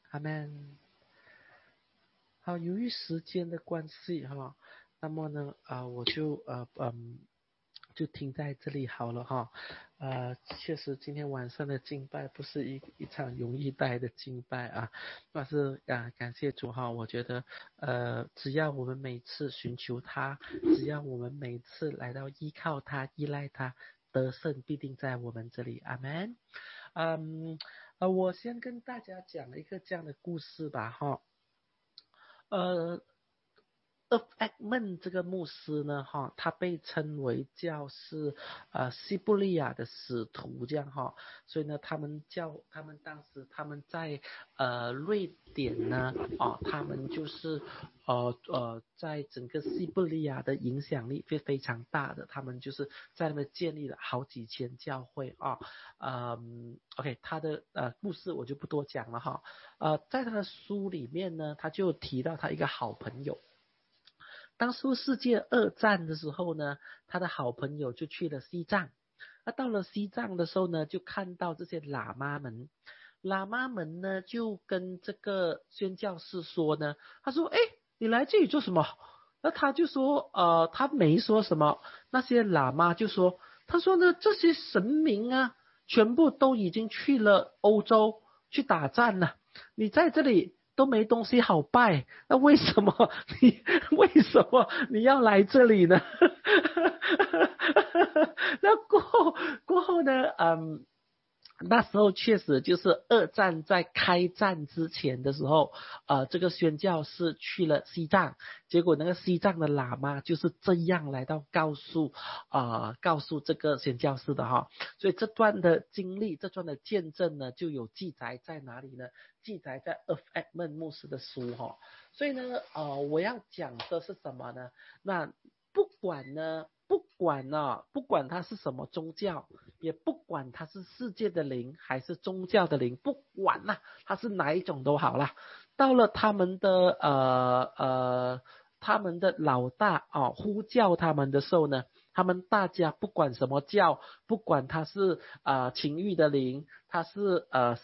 阿门。好，由于时间的关系哈，那么呢我就就停在这里好了哈。确实今天晚上的敬拜不是一场容易带的敬拜啊，但是感谢主哈，我觉得只要我们每次寻求他，只要我们每次来到依靠他、依赖他，得胜必定在我们这里。阿门。我先跟大家讲一个这样的故事吧哈。F.Ekman 这个牧师呢，哈，他被称为是西伯利亚的使徒这样哈，所以呢，他们当时在瑞典呢，他们就是在整个西伯利亚的影响力非常大的，他们就是在那边建立了好几千教会啊。OK， 他的故事我就不多讲了哈。在他的书里面呢，他就提到他一个好朋友。当初世界二战的时候呢，他的好朋友就去了西藏。那到了西藏的时候呢，就看到这些喇嘛们，喇嘛们呢就跟这个宣教士说呢，他说：“哎，你来这里做什么？”那他就说：“他没说什么。”那些喇嘛就说：“他说呢，这些神明啊，全部都已经去了欧洲去打仗了，你在这里都没东西好拜，那为什么你要来这里呢？”那过后呢，那时候确实就是二战在开战之前的时候，这个宣教士去了西藏，结果那个西藏的喇嘛就是这样来到告诉这个宣教士的哈。所以这段的经历，这段的见证呢，就有记载在哪里呢？记载在F.Ekman 牧师的书哈。所以呢，我要讲的是什么呢？那不管它是什么宗教，也不管它是世界的灵还是宗教的灵，不管它是哪一种都好啦。到了他们的老大呼叫他们的时候呢，他们大家不管什么教，不管他是情欲的灵，他是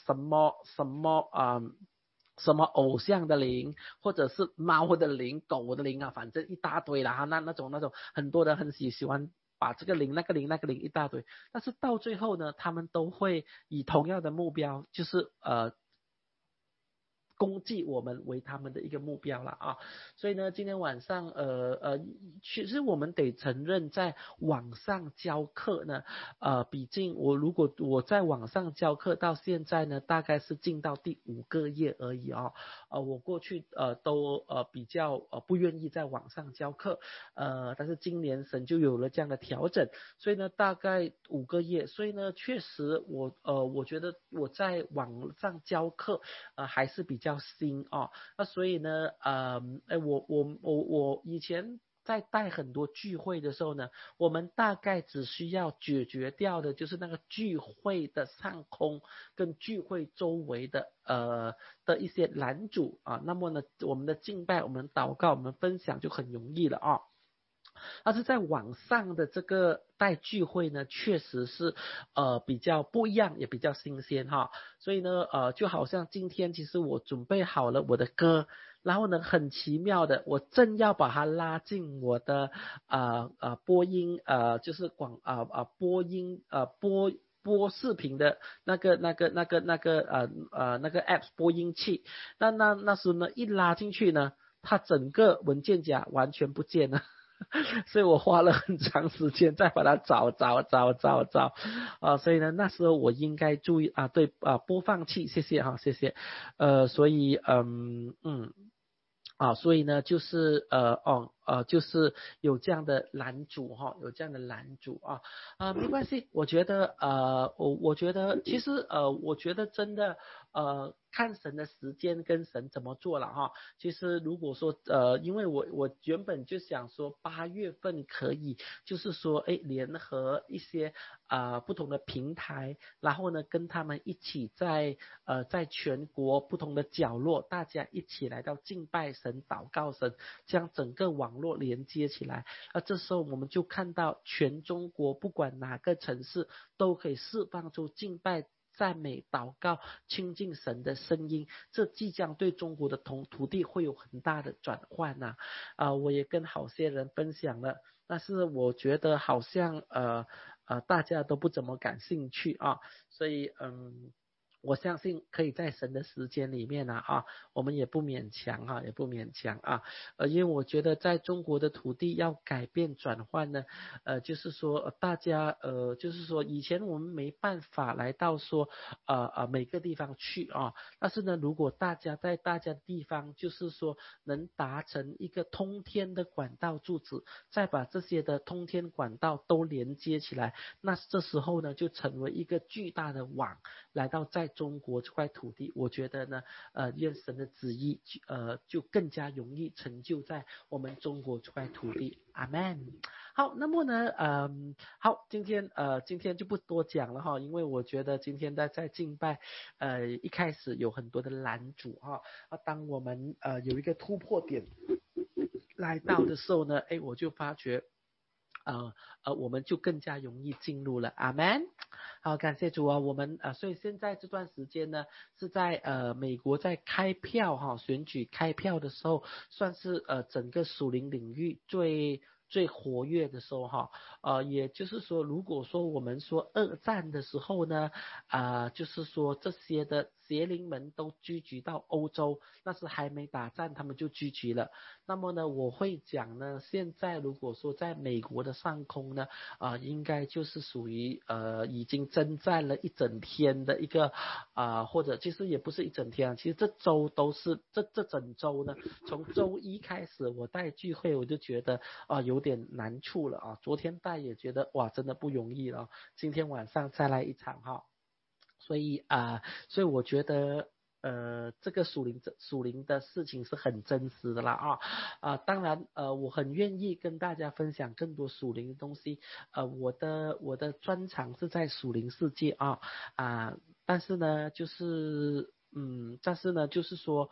什么偶像的灵，或者是猫的灵、狗的灵反正一大堆啦。那种很多人很喜欢把这个灵、那个灵、那个灵一大堆，但是到最后呢，他们都会以同样的目标，就是攻击我们为他们的一个目标了啊。所以呢，今天晚上其实我们得承认，在网上教课呢，毕竟如果我在网上教课到现在呢，大概是进到第5个月而已我过去都比较不愿意在网上教课，但是今年神就有了这样的调整，所以呢，大概5个月，所以呢，确实我觉得我在网上教课还是比较新那所以呢，我以前在带很多聚会的时候呢，我们大概只需要解决掉的就是那个聚会的上空跟聚会周围的一些拦阻那么呢，我们的敬拜、我们祷告、我们分享就很容易了但是在网上的这个带聚会呢，确实是比较不一样，也比较新鲜所以呢就好像今天其实我准备好了我的歌，然后呢很奇妙的，我正要把它拉进我的播音就是播音播视频的那个apps 播音器，那时呢一拉进去呢，它整个文件夹完全不见了。所以我花了很长时间再把它找所以呢那时候我应该注意对播放器，谢谢谢谢所以所以呢就是就是有这样的拦阻有这样的拦阻没关系，我觉得我觉得其实我觉得真的看神的时间跟神怎么做了其实如果说因为我原本就想说8月份可以就是说联合一些不同的平台，然后呢跟他们一起在全国不同的角落，大家一起来到敬拜神、祷告神，将整个网络连接起来。这时候我们就看到全中国不管哪个城市都可以释放出敬拜赞美、祷告、亲近神的声音，这即将对中国的土地会有很大的转换呐。我也跟好些人分享了，但是我觉得好像大家都不怎么感兴趣啊，所以我相信可以在神的时间里面我们也不勉强因为我觉得在中国的土地要改变转换呢，就是说大家就是说以前我们没办法来到说每个地方去但是呢，如果大家在大家地方就是说能达成一个通天的管道柱子，再把这些的通天管道都连接起来，那这时候呢就成为一个巨大的网来到在中国这块土地。我觉得呢愿神的旨意就更加容易成就在我们中国这块土地。阿们。好，那么呢好，今天就不多讲了因为我觉得今天在敬拜一开始有很多的拦阻当我们有一个突破点来到的时候呢，我就发觉我们就更加容易进入了。阿们。好，感谢主我们所以现在这段时间呢是在美国在开票选举开票的时候，算是整个属灵领域最活跃的时候也就是说，如果说我们说二战的时候呢就是说这些的邪灵们都聚集到欧洲，那是还没打战他们就聚集了。那么呢我会讲呢，现在如果说在美国的上空呢应该就是属于已经征战了一整天的一个或者其实也不是一整天其实这周都是这整周呢，从周一开始我带聚会我就觉得有点难处了昨天带也觉得哇真的不容易了今天晚上再来一场所以我觉得这个属灵的事情是很真实的啦当然我很愿意跟大家分享更多属灵的东西我的专长是在属灵世界但是呢就是说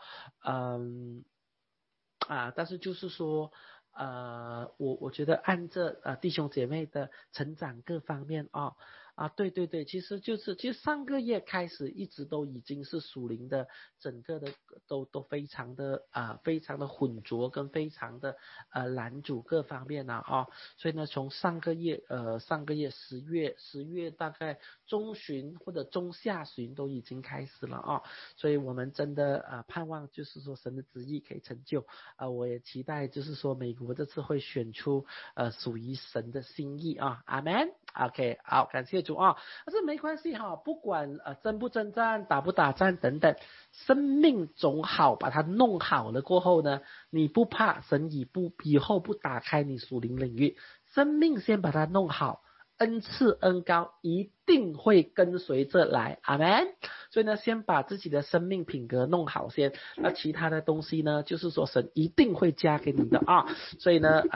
但是就是说我觉得按着弟兄姐妹的成长各方面对，其实上个月开始一直都已经是属灵的，整个的都非常的非常的混浊跟非常的拦阻各方面所以呢从上个月十月大概中旬或者中下旬都已经开始了所以我们真的盼望就是说神的旨意可以成就我也期待就是说美国这次会选出属于神的心意阿们。OK 好，感谢主但是没关系不管征不征战打不打战等等，生命总好把它弄好了过后呢，你不怕神以后不打开你属灵领域，生命先把它弄好，恩赐恩膏一定会跟随着来。阿们。所以呢先把自己的生命品格弄好先，那其他的东西呢就是说神一定会加给你的所以呢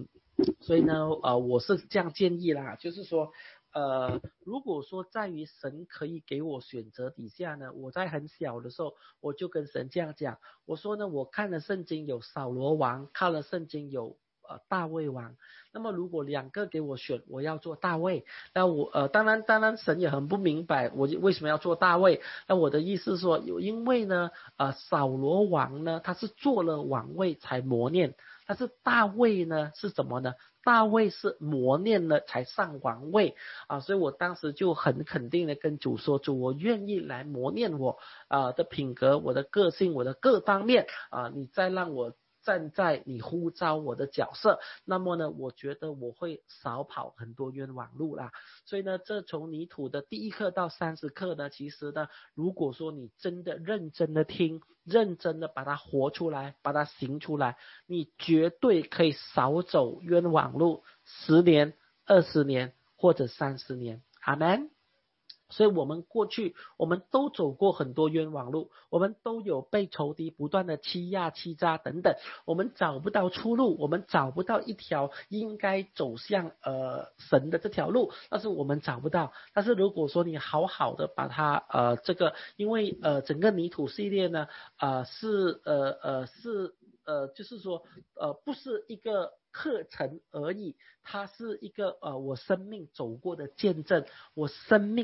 我是这样建议啦，就是说如果说在于神可以给我选择底下呢，我在很小的时候我就跟神这样讲，我说呢我看了圣经有扫罗王，看了圣经有大卫王，那么如果两个给我选，我要做大卫。那我当然神也很不明白我为什么要做大卫。那我的意思是说因为呢扫罗王呢他是做了王位才磨练，但是大卫呢是什么呢？大卫是磨练了才上王位所以我当时就很肯定的跟主说，主我愿意来磨练我的品格，我的个性，我的各方面你再让我站在你呼召我的角色，那么呢我觉得我会少跑很多冤枉路啦。所以呢这从泥土的第1课到30课呢，其实呢如果说你真的认真的听，认真的把它活出来，把它行出来，你绝对可以少走冤枉路10年20年或者30年。阿们。所以我们过去我们都走过很多冤枉路，我们都有被仇敌不断的欺压欺诈等等，我们找不到出路，我们找不到一条应该走向神的这条路，但是我们找不到。但是如果说你好好的把它这个因为整个泥土系列呢是就是说不是一个课程而已，它是一个我生命走过的见证，我生命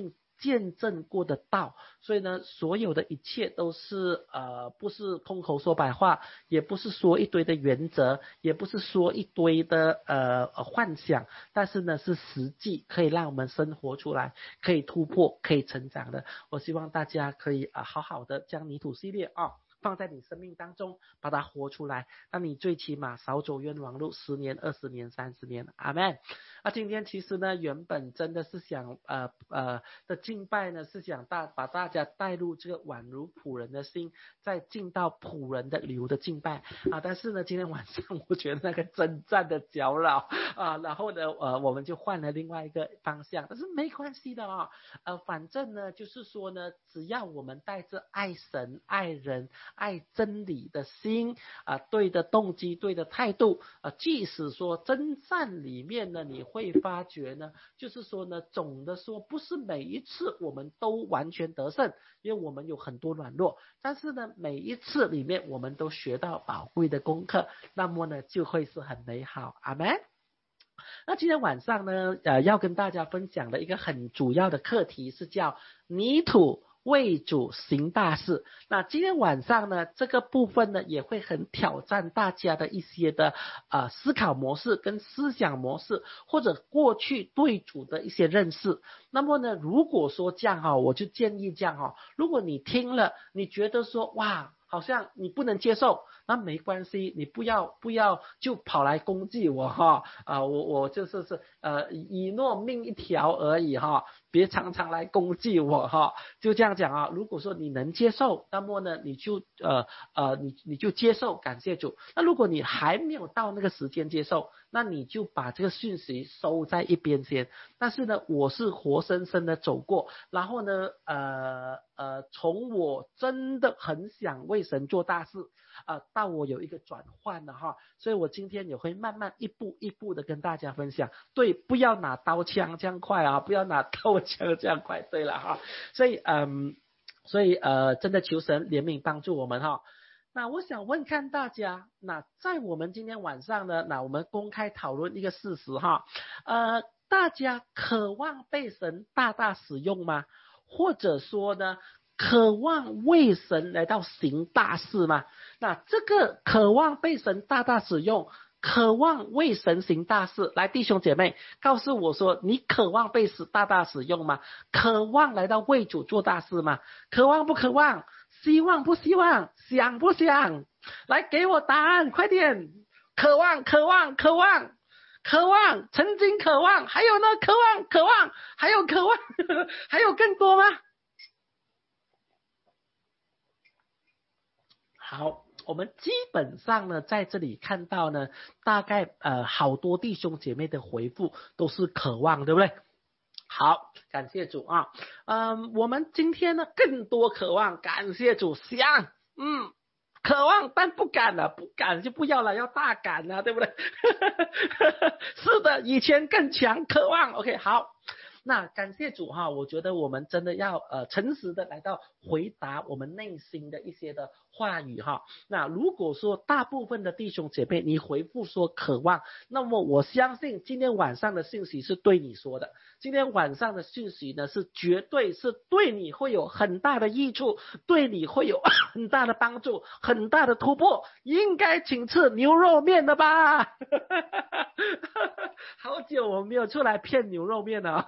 见证过的道，所以呢，所有的一切都是不是空口说白话，也不是说一堆的原则，也不是说一堆的幻想，但是呢是实际可以让我们生活出来，可以突破，可以成长的。我希望大家可以好好的将泥土系列放在你生命当中，把它活出来，那你最起码少走冤枉路10年、20年、30年。阿们。那今天其实呢，原本真的是想的敬拜呢，是想把大家带入这个宛如仆人的心，再进到仆人的流的敬拜但是呢，今天晚上我觉得那个征战的搅扰然后呢我们就换了另外一个方向，但是没关系的反正呢就是说呢，只要我们带着爱神、爱人、爱真理的心对的动机、对的态度即使说征战里面呢，你会发觉呢，就是说呢，总的说不是每一次我们都完全得胜，因为我们有很多软弱，但是呢，每一次里面我们都学到宝贵的功课，那么呢就会是很美好。阿们。那今天晚上呢要跟大家分享的一个很主要的课题是叫泥土为主行大事。那今天晚上呢，这个部分呢也会很挑战大家的一些的思考模式跟思想模式，或者过去对主的一些认识。那么呢，如果说这样我就建议这样如果你听了，你觉得说哇，好像你不能接受，那没关系，你不要就跑来攻击我我就是以诺命一条而已别常常来攻击我就这样讲如果说你能接受，那么呢你就你就接受，感谢主。那如果你还没有到那个时间接受，那你就把这个讯息收在一边先。但是呢，我是活生生的走过，然后呢从我真的很想为神做大事到我有一个转换了所以我今天也会慢慢一步一步的跟大家分享。对，不要拿刀枪这样快不要拿刀枪这样快。对了所以真的求神怜悯帮助我们那我想问看大家，那在我们今天晚上呢，那我们公开讨论一个事实大家渴望被神大大使用吗？或者说呢，渴望为神来到行大事吗？那这个渴望被神大大使用，渴望为神行大事，来弟兄姐妹告诉我说，你渴望被大大使用吗？渴望来到为主做大事吗？渴望不渴望？希望不希望？想不想？来给我答案，快点！渴望，渴望，渴望，渴望，曾经渴望，还有呢，渴望，渴望，还有渴望还有更多吗？好，我们基本上呢在这里看到呢，大概好多弟兄姐妹的回复都是渴望，对不对？好，感谢主我们今天呢更多渴望，感谢主。想渴望但不敢了，不敢就不要了，要大敢对不对是的，以前更强，渴望 OK 好。那感谢主我觉得我们真的要诚实的来到回答我们内心的一些的话语那如果说大部分的弟兄姐妹你回复说渴望，那么我相信今天晚上的信息是对你说的，今天晚上的信息呢是绝对是对你会有很大的益处，对你会有很大的帮助，很大的突破，应该请吃牛肉面了吧好久我没有出来骗牛肉面了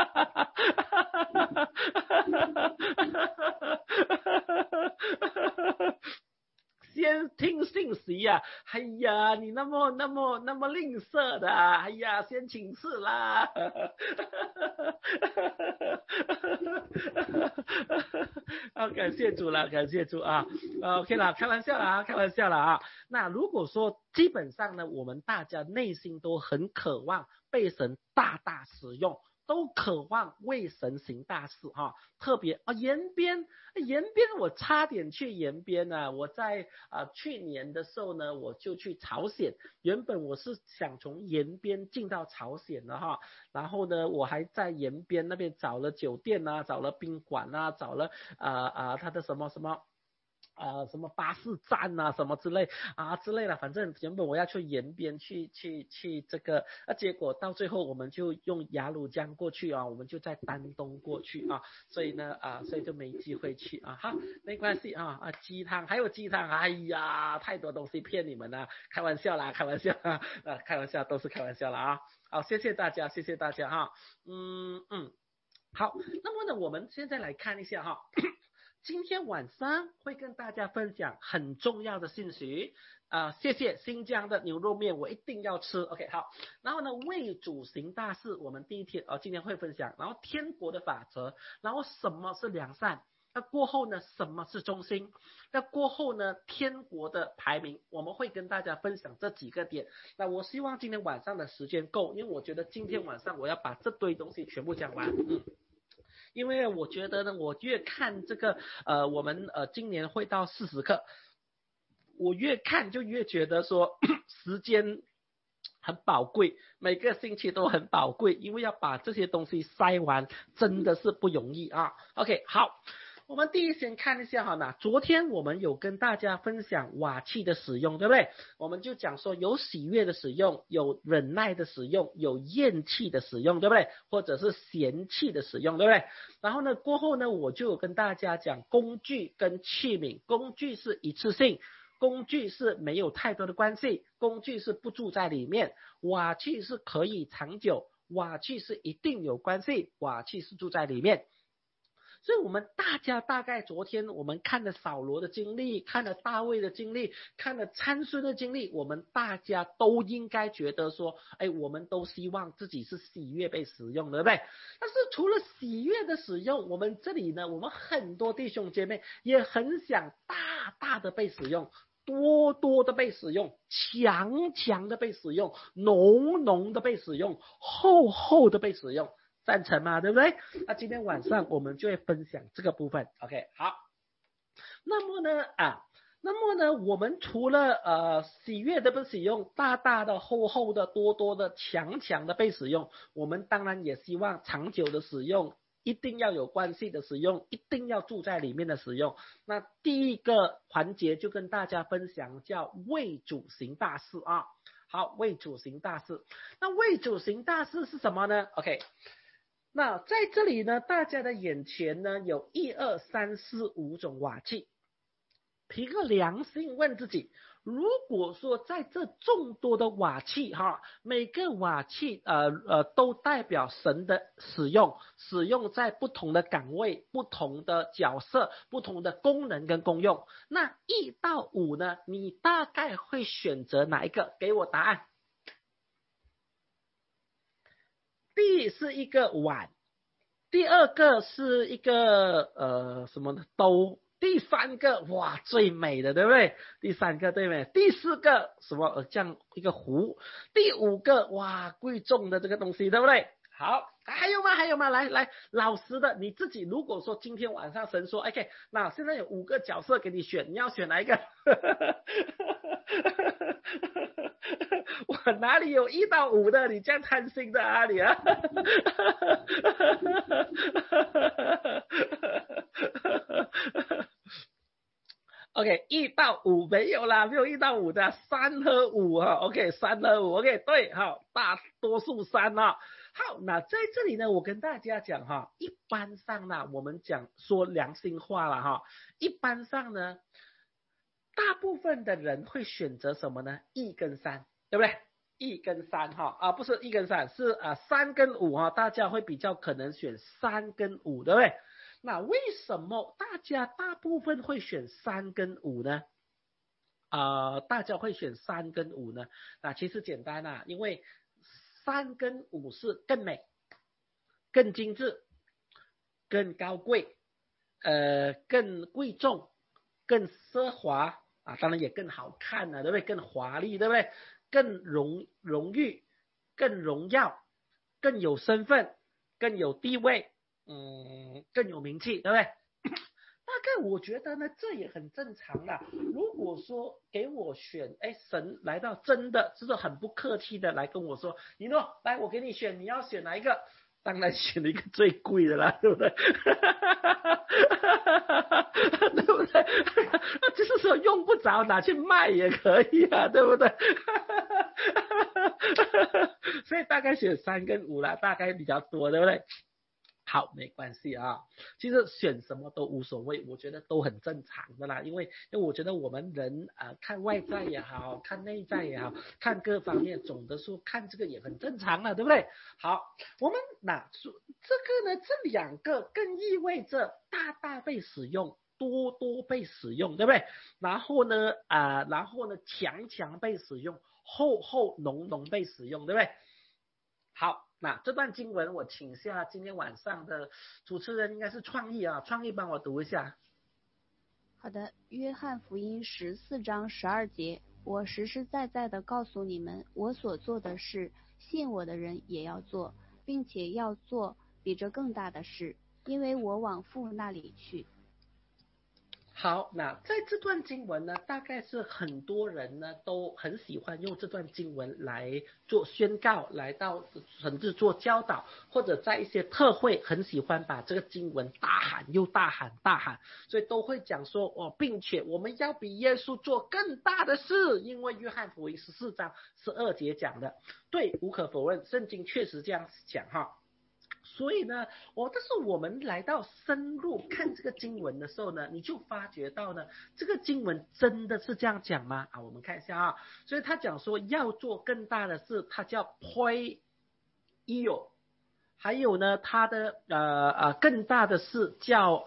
先听信息哎呀，你那么吝啬的哎呀，先请吃啦感谢主了，感谢主OK 啦，开玩笑啦，开玩笑啦那如果说基本上呢，我们大家内心都很渴望被神大大使用，都渴望为神行大事特别延边我差点去延边我在去年的时候呢，我就去朝鲜，原本我是想从延边进到朝鲜的然后呢，我还在延边那边找了酒店找了宾馆找了他的什么什么巴士站啊什么之类的，反正原本我要去延边去这个，结果到最后我们就用雅鲁江过去啊，我们就在丹东过去啊，所以呢所以就没机会去啊，好，没关系鸡汤还有鸡汤，哎呀，太多东西骗你们了，开玩笑啦，开玩笑开玩笑，都是开玩笑啦啊，好，谢谢大家哈，好，那么呢我们现在来看一下哈。今天晚上会跟大家分享很重要的信息谢谢新疆的牛肉面，我一定要吃。OK， 好，然后呢，为主行大事，我们第一天今天会分享，然后天国的法则，然后什么是良善，那过后呢，什么是忠心，那过后呢，天国的排名，我们会跟大家分享这几个点。那我希望今天晚上的时间够，因为我觉得今天晚上我要把这堆东西全部讲完。因为我觉得呢，我越看这个我们今年会到40课，我越看就越觉得说时间很宝贵，每个星期都很宝贵，因为要把这些东西筛完真的是不容易啊。OK， 好，我们第一先看一下哈，那昨天我们有跟大家分享瓦器的使用，对不对？我们就讲说有喜悦的使用，有忍耐的使用，有厌弃的使用，对不对？或者是嫌弃的使用，对不对？然后呢，过后呢，我就有跟大家讲工具跟器皿，工具是一次性，工具是没有太多的关系，工具是不住在里面，瓦器是可以长久，瓦器是一定有关系，瓦器是住在里面。所以我们大家大概昨天我们看了扫罗的经历，看了大卫的经历，看了参孙的经历，我们大家都应该觉得说，我们都希望自己是喜悦被使用，对不对？但是除了喜悦的使用，我们这里呢，我们很多弟兄姐妹也很想大大的被使用，多多的被使用，强强的被使用，浓浓的被使用，厚厚的被使用。赞成嘛，对不对？那今天晚上我们就会分享这个部分。OK， 好。那么呢，我们除了喜悦的被使用，大大的、厚厚的、多多的、强强的被使用，我们当然也希望长久的使用，一定要有关系的使用，一定要住在里面的使用。那第一个环节就跟大家分享，叫为主行大事啊。好，为主行大事。那为主行大事是什么呢 ？OK。那在这里呢，大家的眼前呢有1、2、3、4、5种瓦器，凭个良心问自己，如果说在这众多的瓦器每个瓦器都代表神的使用在不同的岗位、不同的角色、不同的功能跟功用，那1到5呢，你大概会选择哪一个？给我答案。第是一个碗，第二个是一个什么兜，第三个哇最美的，对不对？第三个对不对？第四个什么这样一个壶，第5个哇贵重的这个东西，对不对？好，还有吗？来，老实的，你自己如果说今天晚上神说 OK， 那现在有5个角色给你选，你要选哪一个？我哪里有1到5的？你这样贪心的啊你啊OK， 1到5没有啦，没有1到5的，3和5OK， 3和5 OK， 对，好，大多数3好，那在这里呢，我跟大家讲一般上呢，我们讲说良心话了一般上呢，大部分的人会选择什么呢？1跟3，对不对？1跟3不是1跟3，是3跟5大家会比较可能选3跟5，对不对？那为什么大家大部分会选3跟5呢？大家会选3跟5呢？那其实简单因为3跟5是更美、更精致、更高贵、更贵重、更奢华当然也更好看对不对？更华丽，对不对？更荣誉、更荣耀、更有身份、更有地位，更有名气，对不对？大概我觉得呢，这也很正常啦。如果说给我选，神来到真的就是很不客气的来跟我说，你诺，来我给你选，你要选哪一个？当然选了一个最贵的啦，对不对？对不对？ 少拿去卖也可以啊，对不对？所以大概选3跟5啦，大概比较多，对不对？好，没关系啊，其实选什么都无所谓，我觉得都很正常的啦，因为我觉得我们人看外在也好，看内在也好，看各方面，总的说看这个也很正常了，对不对？好，我们拿出这个呢，这2个更意味着大大被使用。多多被使用，对不对？然后呢，强强被使用，厚厚浓浓被使用，对不对？好，那这段经文我请下今天晚上的主持人，应该是创意啊，创意帮我读一下。 好的，约翰福音14章12节，我实实在在的告诉你们，我所做的事，信我的人也要做，并且要做比这更大的事，因为我往父那里去。 好，那在这段经文呢，大概是很多人呢都很喜欢用这段经文来做宣告，来到甚至做教导，或者在一些特会很喜欢把这个经文大喊又大喊大喊，所以都会讲说并且我们要比耶稣做更大的事，因为约翰福音14章12节讲的，对，无可否认，圣经确实这样讲哈。所以呢，但是我们来到深入看这个经文的时候呢，你就发觉到呢，这个经文真的是这样讲吗？我们看一下啊，所以他讲说要做更大的事，他叫 poio， 还有呢，他的更大的事叫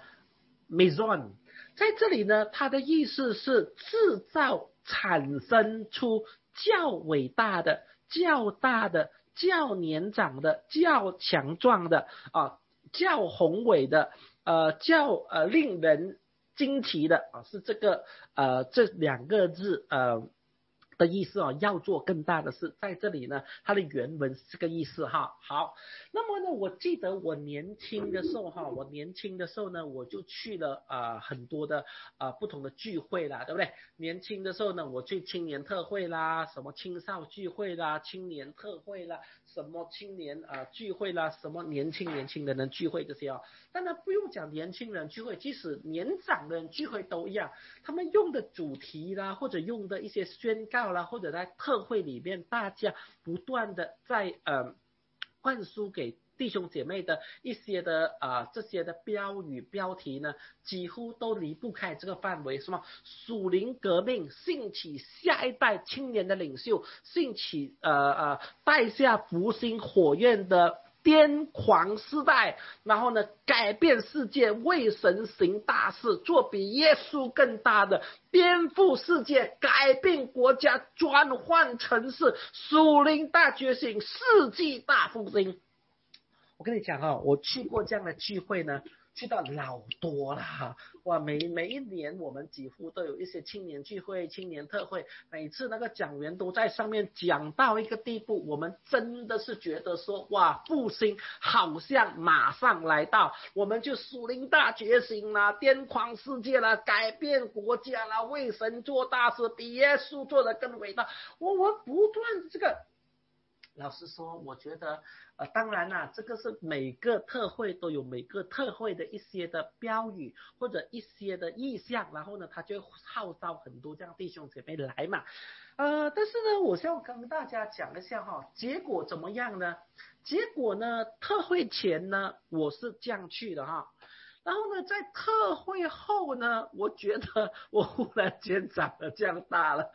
meson， 在这里呢，他的意思是制造、产生出较伟大的、较大的、较年长的、较强壮的较宏伟的较令人惊奇的是这个这2个字的意思要做更大的事，在这里呢，它的原文是这个意思哈。好，那么呢，我记得我年轻的时候呢，我就去了很多的不同的聚会啦，对不对？年轻的时候呢，我去青年特会啦，什么青少聚会啦，青年特会啦，什么青年聚会啦，什么年轻的人聚会这些当然不用讲年轻人聚会，即使年长的人聚会都一样，他们用的主题啦，或者用的一些宣告啦，或者在特会里面，大家不断的在灌输给弟兄姐妹的一些的这些的标语标题呢，几乎都离不开这个范围，什么属灵革命，兴起下一代青年的领袖，兴起带下复兴火焰的癫狂时代，然后呢，改变世界，为神行大事，做比耶稣更大的，颠覆世界，改变国家，转换城市，属灵大觉醒，世纪大复兴。我跟你讲我去过这样的聚会呢，去到老多了哇！每一年我们几乎都有一些青年聚会、青年特会，每次那个讲员都在上面讲到一个地步，我们真的是觉得说哇，复兴好像马上来到，我们就属灵大觉醒啦，癫狂世界啦，改变国家啦，为神做大事，比耶稣做得更伟大。我不断这个。老实说，我觉得当然啦，这个是每个特会都有每个特会的一些的标语或者一些的意向，然后呢，他就号召很多这样弟兄姐妹来嘛。但是呢，我想跟大家讲一下结果怎么样呢？结果呢，特会前呢，我是这样去的然后呢，在特会后呢，我觉得我忽然间长得这样大了，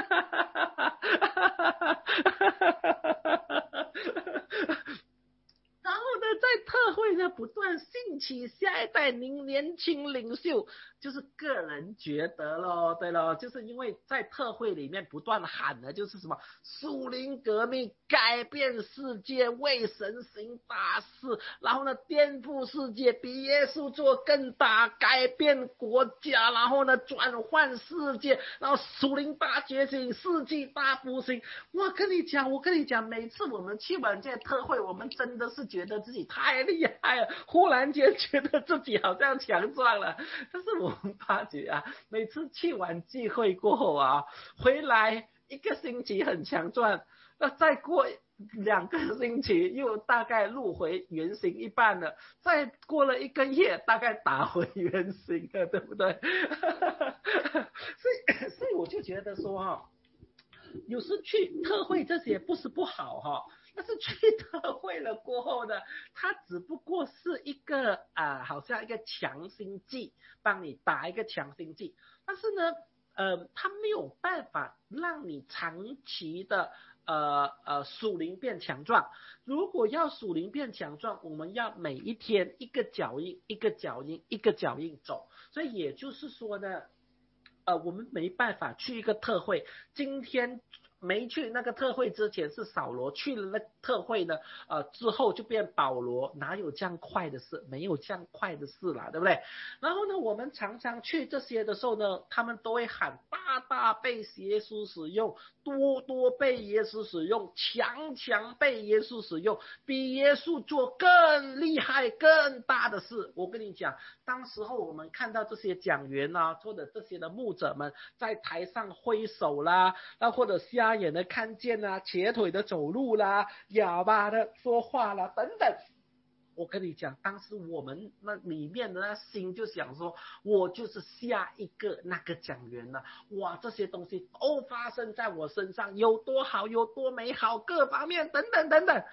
然后呢，在特会呢不断兴起下一代年轻领袖，就是个人觉得咯，对咯，就是因为在特会里面不断喊的就是什么属灵革命，改变世界，为神行大事，然后呢颠覆世界，比耶稣做更大，改变国家，然后呢转换世界，然后属灵大觉醒，世纪大复兴。我跟你讲，每次我们去完这些特会，我们真的是觉得自己太厉害了，忽然间觉得自己好像强壮了。但是我们发觉每次去完聚会过后回来1个星期很强壮，那再过2个星期又大概入回原形一半了，再过了1个月大概打回原形了，对不对？ 觉得说有时去特会这些不是不好但是去特会了过后呢，它只不过是一个好像一个强心剂，帮你打一个强心剂，但是呢它没有办法让你长期的属灵变强壮。如果要属灵变强壮，我们要每一天一个脚印一个脚印一个脚印走。所以也就是说呢我们没办法去一个特会，今天没去那个特会之前是扫罗，去了那特会呢之后就变保罗，哪有这样快的事？没有这样快的事啦，对不对？然后呢，我们常常去这些的时候呢，他们都会喊大大被耶稣使用，多多被耶稣使用，强强被耶稣使用，比耶稣做更厉害更大的事。我跟你讲，当时候我们看到这些讲员或者这些的牧者们在台上挥手啦，或者瞎眼的看见啦，瘸腿的走路啦，哑巴的说话啦等等。我跟你讲，当时我们那里面的那心就想说，我就是下一个那个讲员了。哇，这些东西都发生在我身上，有多好，有多美好，各方面等等等等。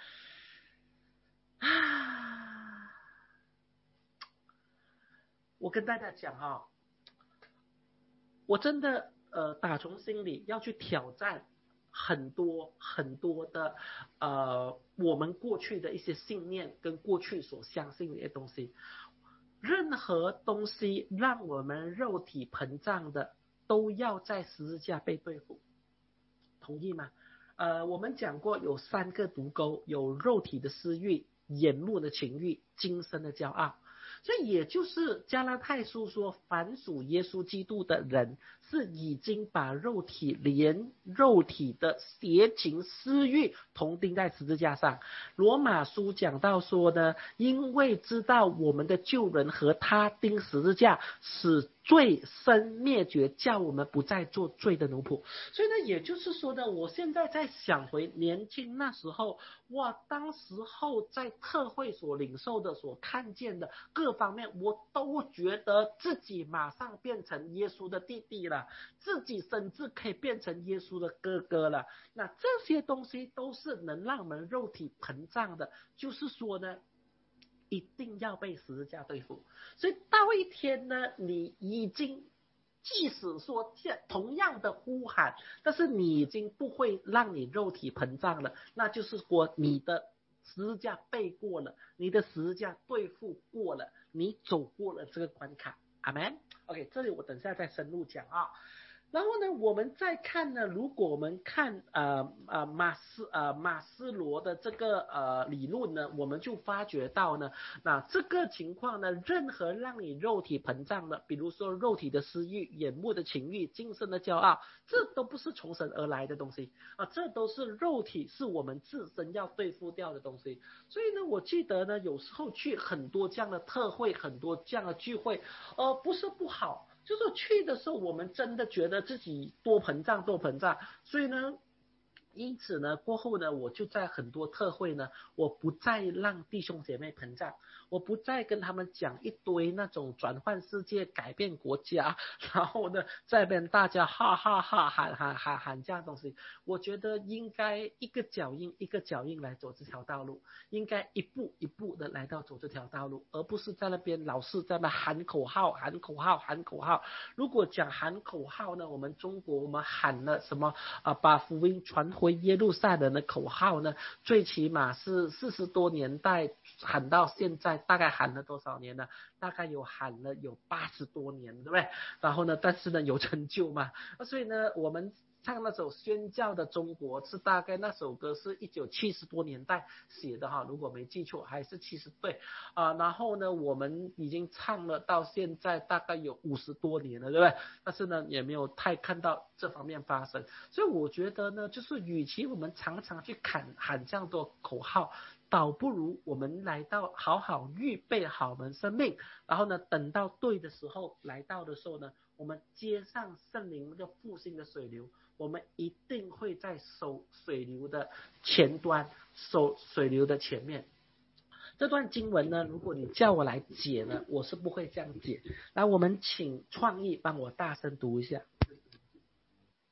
我跟大家讲我真的打从心里要去挑战很多很多的我们过去的一些信念跟过去所相信的一些东西。任何东西让我们肉体膨胀的，都要在十字架被对付，同意吗？我们讲过有3个毒钩，有肉体的私欲、眼目的情欲、今生的骄傲。所以也就是加拉太书说，凡属耶稣基督的人，是已经把肉体连肉体的邪情私欲同钉在十字架上。罗马书讲到说呢，因为知道我们的救人和他钉十字架，使罪生灭绝，叫我们不再做罪的奴仆。所以呢，也就是说呢，我现在在想回年轻那时候，哇，当时候在特会所领受的、所看见的各方面，我都觉得自己马上变成耶稣的弟弟了，自己甚至可以变成耶稣的哥哥了。那这些东西都是能让我们肉体膨胀的，就是说呢，一定要被十字架对付。所以到一天呢，你已经即使说同样的呼喊，但是你已经不会让你肉体膨胀了，那就是说你的十字架背过了，你的十字架对付过了，你走过了这个关卡。阿们。 OK， 这里我等下再深入讲然后呢，我们再看呢，如果我们看马斯罗的这个理论呢，我们就发觉到呢，那这个情况呢，任何让你肉体膨胀的，比如说肉体的私欲、眼目的情欲、今生的骄傲，这都不是从神而来的东西这都是肉体，是我们自身要对付掉的东西。所以呢，我记得呢，有时候去很多这样的特会，很多这样的聚会，不是不好。就是去的时候，我们真的觉得自己多膨胀，所以呢，因此呢，过后呢，我就在很多特会呢，我不再让弟兄姐妹膨胀，我不再跟他们讲一堆那种转换世界、改变国家，然后呢，在边大家哈哈哈喊这样东西。我觉得应该一个脚印一个脚印来走这条道路，应该一步一步的来到走这条道路，而不是在那边老是在那喊口号。如果讲喊口号呢，我们中国我们喊了什么把福音传回耶路撒冷的口号呢，最起码是40多年代喊到现在，大概喊了多少年呢？大概喊了有80多年，对不对？然后呢，但是呢有成就嘛，所以呢我们唱那首宣教的中国，是大概那首歌是1970多年代写的如果没记错还是70对然后呢我们已经唱了到现在大概有50多年了，对不对？但是呢也没有太看到这方面发生。所以我觉得呢，就是与其我们常常去喊这样多口号，倒不如我们来到好好预备好我们生命，然后呢等到对的时候来到的时候呢，我们接上圣灵那个复兴的水流，我们一定会在守水流的前端，守水流的前面。这段经文呢，如果你叫我来解呢，我是不会这样解。来，我们请创意帮我大声读一下。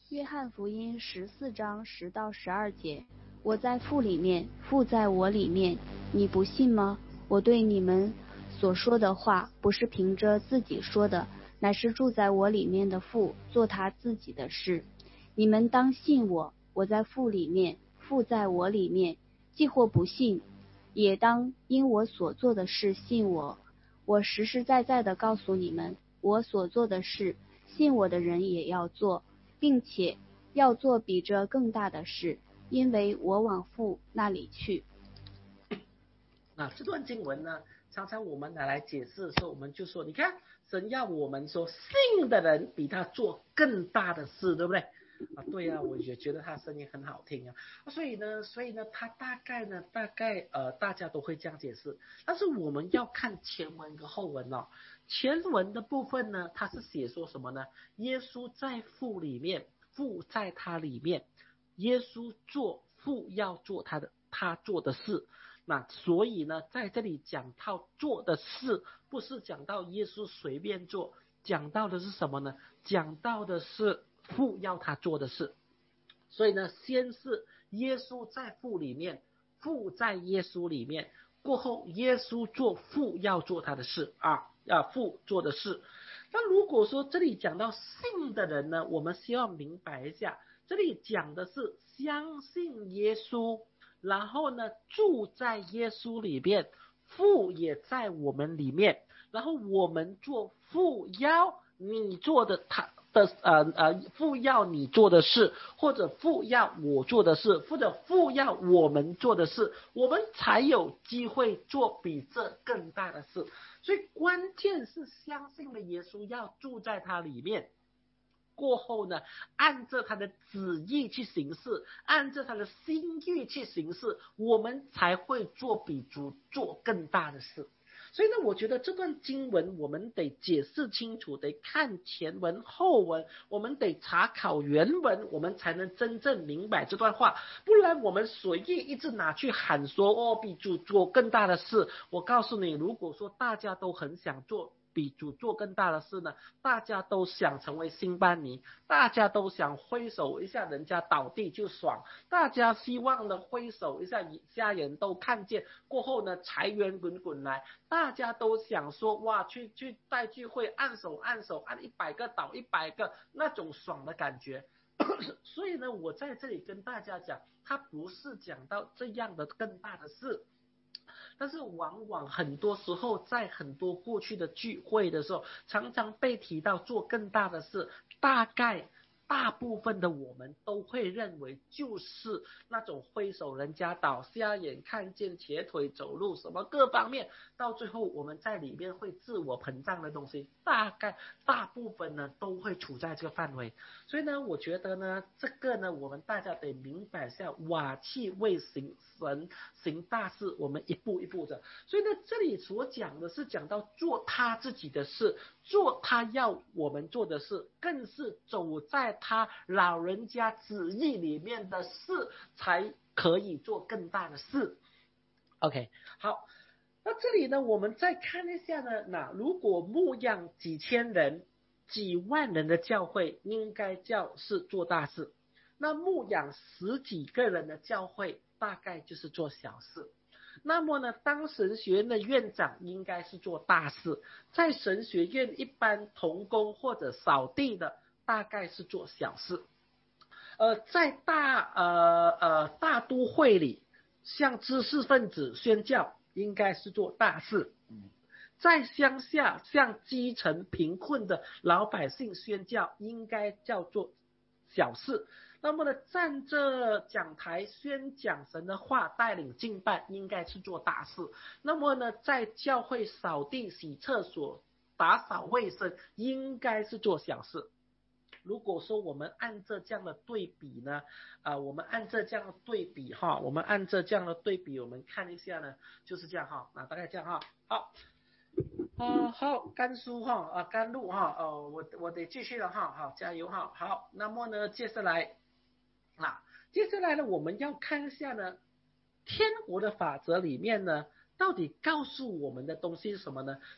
约翰福音14章10到12节，我在父里面，父在我里面，你不信吗？我对你们所说的话，不是凭着自己说的，乃是住在我里面的父做他自己的事。你们当信我，我在父里面，父在我里面。既或不信，也当因我所做的事信我。我实实在在的告诉你们，我所做的事，信我的人也要做，并且要做比这更大的事，因为我往父那里去。 这段经文呢，常常我们拿来解释的时候，我们就说，你看，神要我们说，信的人比他做更大的事，对不对？对啊，我也觉得他声音很好听啊，所以呢，他大概大家都会这样解释，但是我们要看前文和后文哦。前文的部分呢，他是写说什么呢？耶稣在父里面，父在他里面，耶稣做父要做他做的事。那所以呢，在这里讲到做的事，不是讲到耶稣随便做，讲到的是什么呢？讲到的是父要他做的事。所以呢，先是耶稣在父里面，父在耶稣里面，过后耶稣做父要做他的事父做的事。那如果说这里讲到信的人呢，我们需要明白一下，这里讲的是相信耶稣，然后呢住在耶稣里面，父也在我们里面，然后我们做父要你做的父要你做的事，或者父要我做的事，或者父要我们做的事，我们才有机会做比这更大的事。所以关键是相信了耶稣要住在他里面，过后呢，按照他的旨意去行事，按照他的心意去行事，我们才会做比主做更大的事。所以呢，我觉得这段经文我们得解释清楚，得看前文后文，我们得查考原文，我们才能真正明白这段话。不然我们随意一直拿去喊说比主做更大的事，我告诉你，如果说大家都很想做比主做更大的事呢，大家都想成为辛班尼，大家都想挥手一下人家倒地就爽，大家希望呢挥手一下以下人都看见，过后呢财源滚滚来，大家都想说哇去带聚会按手按100个倒100个那种爽的感觉。所以呢，我在这里跟大家讲，他不是讲到这样的更大的事，但是往往很多时候在很多过去的聚会的时候，常常被提到做更大的事，大部分的我们都会认为就是那种挥手人家倒，瞎眼看见瘸腿走路什么各方面，到最后我们在里面会自我膨胀的东西，大部分呢都会处在这个范围。所以呢，我觉得呢，这个呢，我们大家得明白一下，瓦器为神行大事，我们一步一步的。所以呢，这里所讲的是讲到做他自己的事，做他要我们做的事，更是走在他老人家旨意里面的事，才可以做更大的事。OK， 好。那这里呢，我们再看一下呢，那如果牧养几千人、几万人的教会，应该叫是做大事；那牧养10几个人的教会，大概就是做小事。那么呢，当神学院的院长应该是做大事，在神学院一般同工或者扫地的，大概是做小事。在大都会里，向知识分子宣教应该是做大事，在乡下向基层贫困的老百姓宣教应该叫做小事。那么呢，站着讲台宣讲神的话，带领敬拜应该是做大事。那么呢，在教会扫地、洗厕所、打扫卫生应该是做小事。如果说我们按照这样的对比呢，我们按照这样的对比我们看一下呢，就是这样大概这样好。好，甘肃甘露我得继续了好，加油好，那么呢，接下来呢，我们要看一下呢，天国的法则里面呢，到底告诉我们的东西是什么呢？是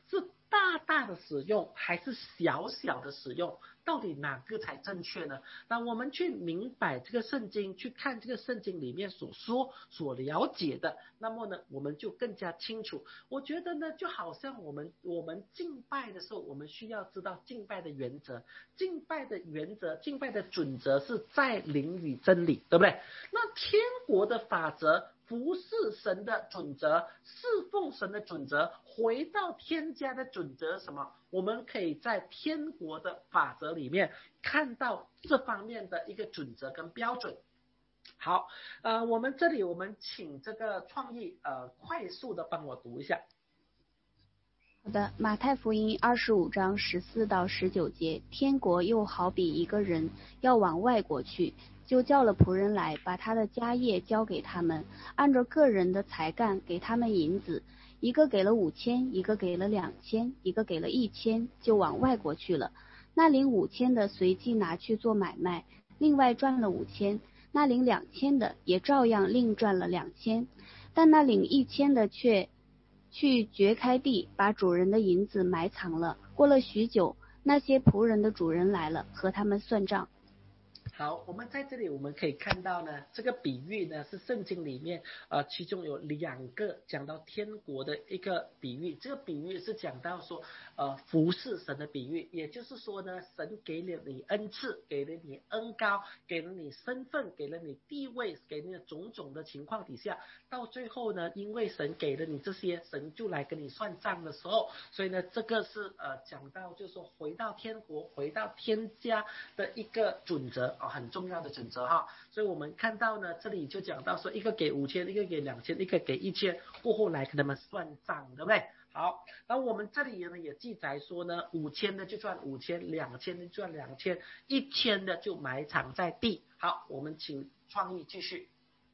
大大的使用还是小小的使用，到底哪个才正确呢？那我们去明白这个圣经，去看这个圣经里面所说所了解的，那么呢我们就更加清楚。我觉得呢就好像我们敬拜的时候，我们需要知道敬拜的原则，敬拜的准则是在灵与真理，对不对？那天国的法则，服侍神的准则，侍奉神的准则，回到天家的准则是什么？我们可以在天国的法则里面看到这方面的一个准则跟标准。好，我们请这个创意快速的帮我读一下。 好的，马太福音25章14到19节，天国又好比一个人要往外国去，就叫了仆人来，把他的家业交给他们，按照个人的才干给他们银子，一个给了5000，一个给了2000，一个给了1000，就往外国去了。那领5000的随即拿去做买卖，另外赚了5000；那领2000的也照样另赚了2000，但那领1000的却去掘开地，把主人的银子埋藏了。过了许久，那些仆人的主人来了，和他们算账。 好，我们在这里我们可以看到呢，这个比喻呢是圣经里面其中有2个讲到天国的一个比喻。这个比喻是讲到说服侍神的比喻，也就是说呢，神给了你恩赐，给了你恩膏，给了你身份，给了你地位，给了你种种的情况底下，到最后呢，因为神给了你这些，神就来跟你算账的时候，所以呢这个是讲到就是说回到天国，回到天家的一个准则很重要的准则哈。所以我们看到呢，这里就讲到说，一个给5000，一个给2000，一个给1000，过后来跟他们算账，对不对？好，然后我们这里呢也记载说呢，5000的就赚5000，2000的赚2000，1000的就埋藏在地。好，我们请创意继续。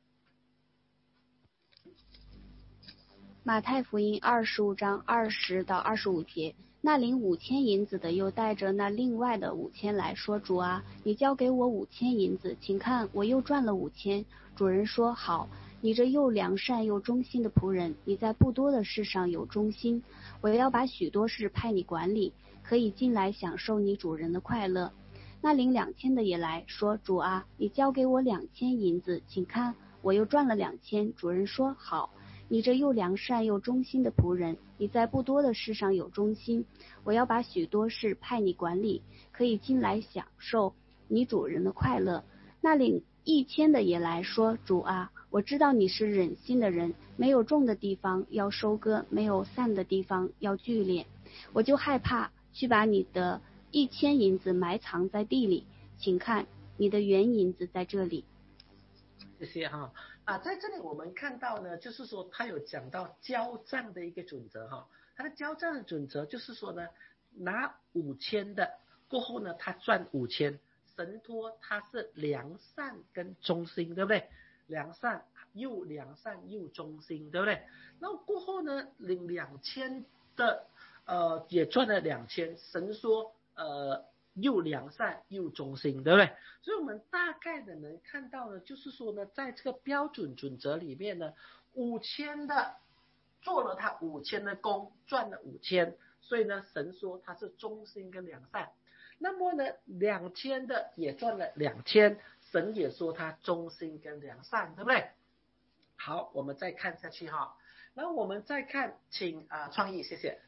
马太福音25章20到25节，那领5000银子的又带着那另外的5000来说，主啊，你交给我5000银子，请看我又赚了5000。主人说，好，你这又良善又忠心的仆人，你在不多的事上有忠心，我要把许多事派你管理，可以进来享受你主人的快乐。那领2000的也来说，主啊，你交给我2000银子，请看我又赚了2000。主人说，好，你这又良善又忠心的仆人，你在不多的事上有忠心，我要把许多事派你管理，可以进来享受你主人的快乐。那领1000的也来说，主啊，我知道你是忍心的人，没有种的地方要收割，没有散的地方要聚敛，我就害怕，去把你的1000银子埋藏在地里，请看你的原银子在这里。 谢谢哈。在这里我们看到呢，就是说他有讲到交账的一个准则哈。他的交账的准则就是说呢，拿5000的过后呢，他赚5000，神托他是良善跟忠心，对不对？良善又忠心，对不对？然后过后呢，领2000的也赚了2000，神说又良善又忠心，对不对？所以我们大概的能看到呢，就是说呢，在这个标准准则里面呢，5000的做了他5000的工，赚了5000，所以呢，神说他是忠心跟良善。那么呢，2000的也赚了2000，神也说他忠心跟良善，对不对？好，我们再看下去哈。然后我们再看，请创意，谢谢。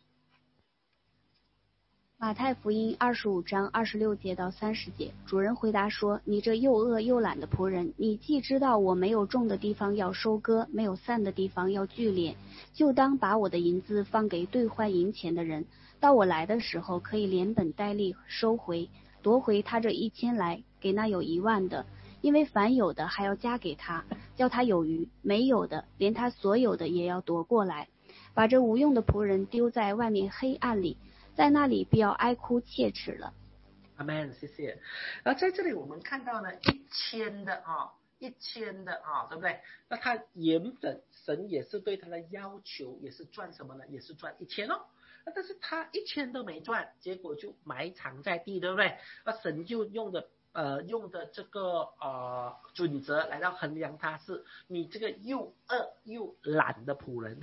马太福音25章26节到30节，主人回答说，你这又饿又懒的仆人，你既知道我没有种的地方要收割，没有散的地方要聚敛，就当把我的银子放给兑换银钱的人，到我来的时候可以连本带利收回，夺回他这1000来，给那有10000的，因为凡有的还要加给他，叫他有余，没有的连他所有的也要夺过来，把这无用的仆人丢在外面黑暗里，在那里必要哀哭切齿了。 阿门，谢谢。在这里我们看到呢，1000的，1000的对不对？那他原本神也是对他的要求也是赚什么呢？也是赚1000哦。但是他1000都没赚，结果就埋藏在地，对不对？那神就用的这个准则来到衡量他，是你这个又饿又懒的仆人，对不对？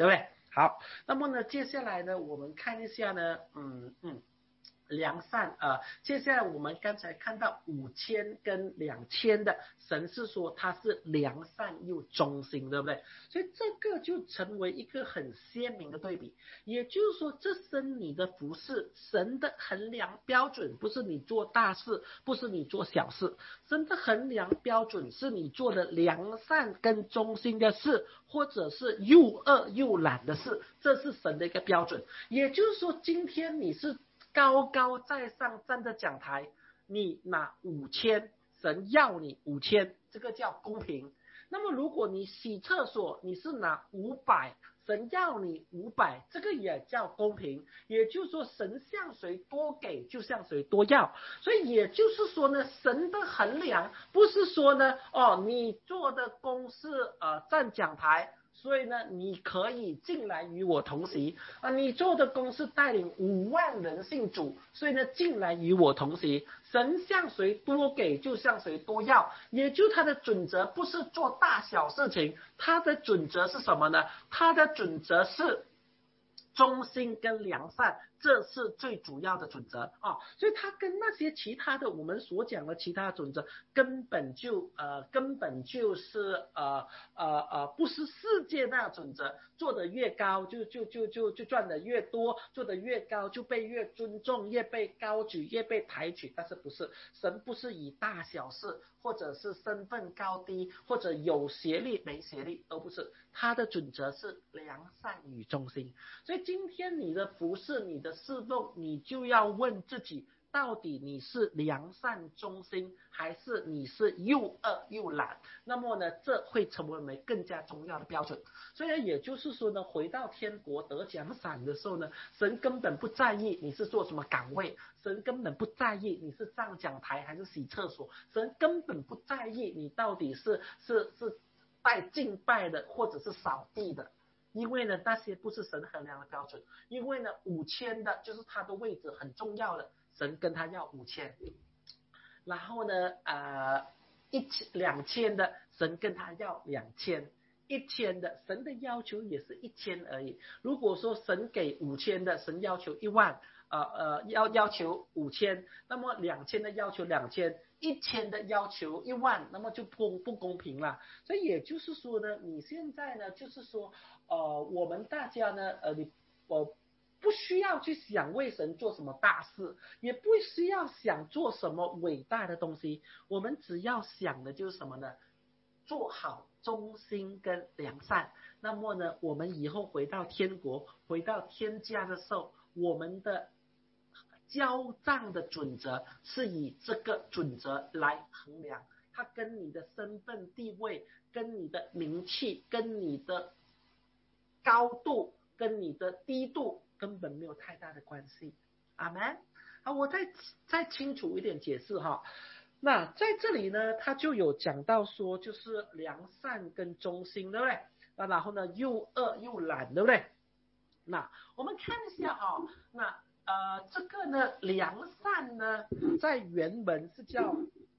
好，那么呢，接下来呢，我们看一下呢，良善接下来我们刚才看到5000跟2000的，神是说它是良善又忠心，对不对？所以这个就成为一个很鲜明的对比。也就是说，这是你的服事，神的衡量标准不是你做大事，不是你做小事，神的衡量标准是你做的良善跟忠心的事，或者是又恶又懒的事，这是神的一个标准。也就是说，今天你是高高在上站在讲台，你拿5000，神要你5000，这个叫公平。那么如果你洗厕所，你是拿500，神要你500，这个也叫公平。也就是说，神向谁多给，就向谁多要。所以也就是说呢，神的衡量不是说呢，你做的公是站讲台，所以呢，你可以进来与我同席你做的工是带领5万人信主，所以呢，进来与我同席。神向谁多给，就向谁多要，也就他的准则不是做大小事情，他的准则是什么呢？他的准则是忠心跟良善，这是最主要的准则所以它跟那些其他的我们所讲的其他的准则根本就是不是世界那准则，做得越高就赚得越多，做得越高就被越尊重，越被高举，越被抬举。但是不是，神不是以大小事，或者是身份高低，或者有学历没学历，都不是，他的准则是良善与忠心。所以今天你的服事，你的侍奉，你就要问自己，到底你是良善忠心，还是你是又恶又懒？那么呢，这会成为我们更加重要的标准。所以也就是说呢，回到天国得奖赏的时候呢，神根本不在意你是做什么岗位，神根本不在意你是上讲台还是洗厕所，神根本不在意你到底是拜敬拜的或者是扫地的。因为呢，那些不是神衡量的标准。因为呢，5000的就是他的位置很重要的，神跟他要5000。然后呢2000的神跟他要2000，1000的神的要求也是1000而已。如果说神给5000的，神要求10000，要求5000，那么2000的要求2000，1000的要求10000，那么就不公平了。所以也就是说呢，你现在呢，就是说我们大家呢不需要去想为神做什么大事，也不需要想做什么伟大的东西，我们只要想的就是什么呢？做好忠心跟良善。那么呢，我们以后回到天国，回到天家的时候，我们的交账的准则是以这个准则来衡量，它跟你的身份地位，跟你的名气，跟你的高度，跟你的低度根本没有太大的关系。阿们。好，我再清楚一点解释哈。那在这里呢，他就有讲到说，就是良善跟忠心，对不对？然后呢，又恶又懒，对不对？那我们看一下哈，那这个呢，良善呢，在原文是叫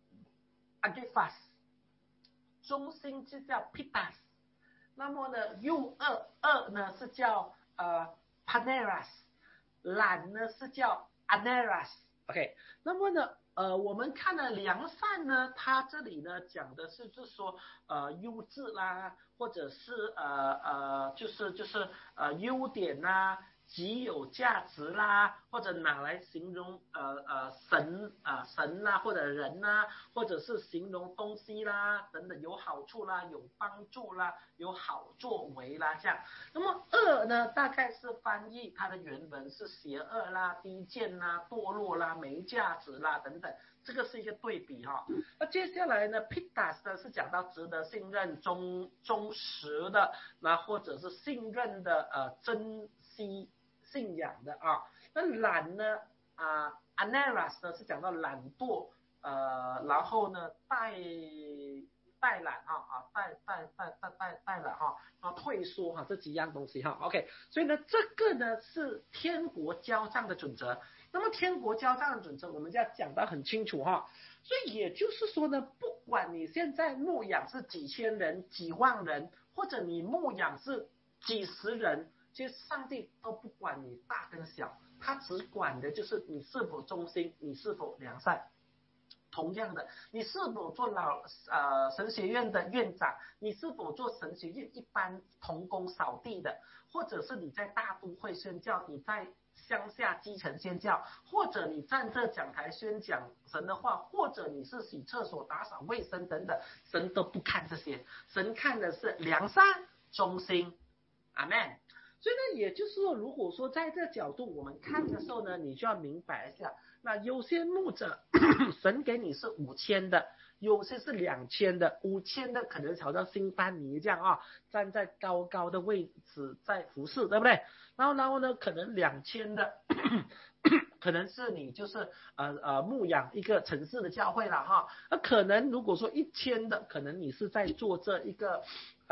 agaphas， 忠心是叫 pitas， 那么呢，又恶呢是叫paneras， 懒呢是叫 aneras。OK， 那么呢，我们看了良善呢，它这里呢讲的是就是说优质啦，或者是就是优点啦，极有价值啦，或者拿来形容神啦，或者人啦，或者是形容东西啦等等，有好处啦，有帮助啦，有好作为啦这样。那么恶呢，大概是翻译它的原文是邪恶啦、低贱啦、堕落啦、没价值啦等等，这个是一个对比哈。那接下来呢 ，pitas 呢是讲到值得信任、忠实的，那或者是信任的珍惜信仰的啊。那懒呢aneras 呢是讲到懒惰然后呢带懒带懒退缩这几样东西OK， 所以呢这个呢是天国交账的准则。那么天国交账的准则我们就要讲得很清楚所以也就是说呢，不管你现在牧养是几千人、几万人，或者你牧养是几十人， 其实上帝都不管你大跟小，他只管的就是你是否忠心，你是否良善。同样的，你是否做神学院的院长，你是否做神学院一般同工扫地的，或者是你在大都会宣教，你在乡下基层宣教，或者你站这讲台宣讲神的话，或者你是洗厕所打扫卫生等等，神都不看这些，神看的是良善忠心。阿们。所以呢，也就是说，如果说在这角度我们看的时候呢，你就要明白一下，那有些牧者神给你是5000的，有些是2000的，5000的可能好像辛班尼这样啊，站在高高的位置在服侍，对不对？然后呢，可能2000的可能是你就是牧养一个城市的教会了哈，那可能如果说1000的，可能你是在做这一个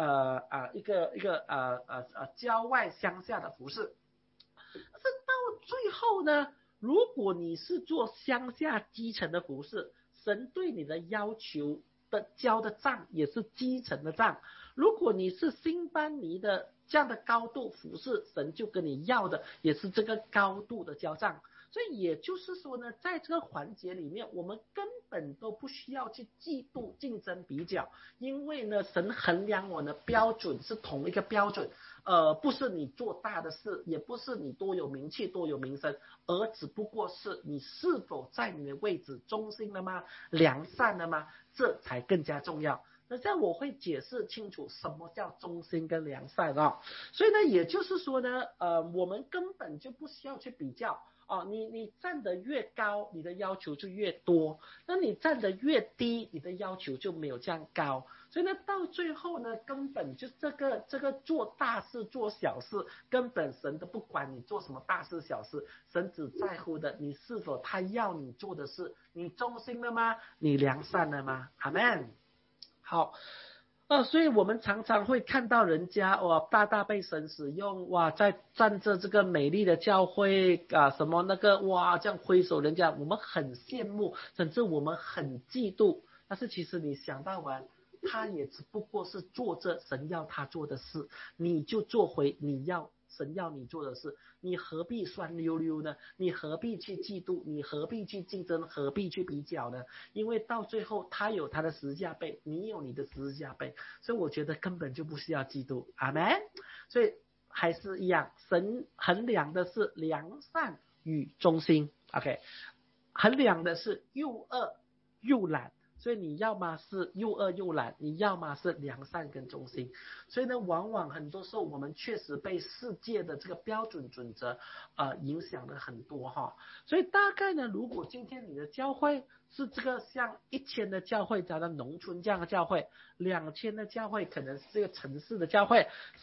郊外乡下的服侍。但是到最后呢，如果你是做乡下基层的服侍，神对你的要求的交的账也是基层的账。如果你是辛班尼的这样的高度服侍，神就跟你要的也是这个高度的交账。所以也就是说呢，在这个环节里面，我们根本都不需要去嫉妒、竞争、比较，因为呢，神衡量我的标准是同一个标准，不是你做大的事，也不是你多有名气、多有名声，而只不过是你是否在你的位置忠心了吗？良善了吗？这才更加重要。那这样我会解释清楚什么叫忠心跟良善啊。所以呢，也就是说呢，我们根本就不需要去比较。你站得越高，你的要求就越多；那你站得越低，你的要求就没有这样高。所以呢，到最后呢，根本就这个做大事做小事，根本神都不管你做什么大事小事，神只在乎的你是否他要你做的事，你忠心了吗？你良善了吗？阿们。好。所以我们常常会看到人家大大被神使用，在站着这个美丽的教会什么那个这样挥手人家，我们很羡慕，甚至我们很嫉妒。但是其实你想到完，他也只不过是做着神要他做的事，你就做回神要你做的事，你何必酸溜溜呢？你何必去嫉妒？你何必去竞争？何必去比较呢？因为到最后他有他的十字架背，你有你的十字架背，所以我觉得根本就不需要嫉妒。阿们。所以还是一样，神衡量的是良善与忠心 ，OK， 衡量的是又恶又懒。所以你要么是又恶又懒，你要么是良善跟忠心。所以呢，往往很多时候我们确实被世界的这个标准准则影响了很多哈。所以大概呢，如果今天你的教会是这个像1000的教会，找到农村这样的教会，2000的教会可能是这个城市的教会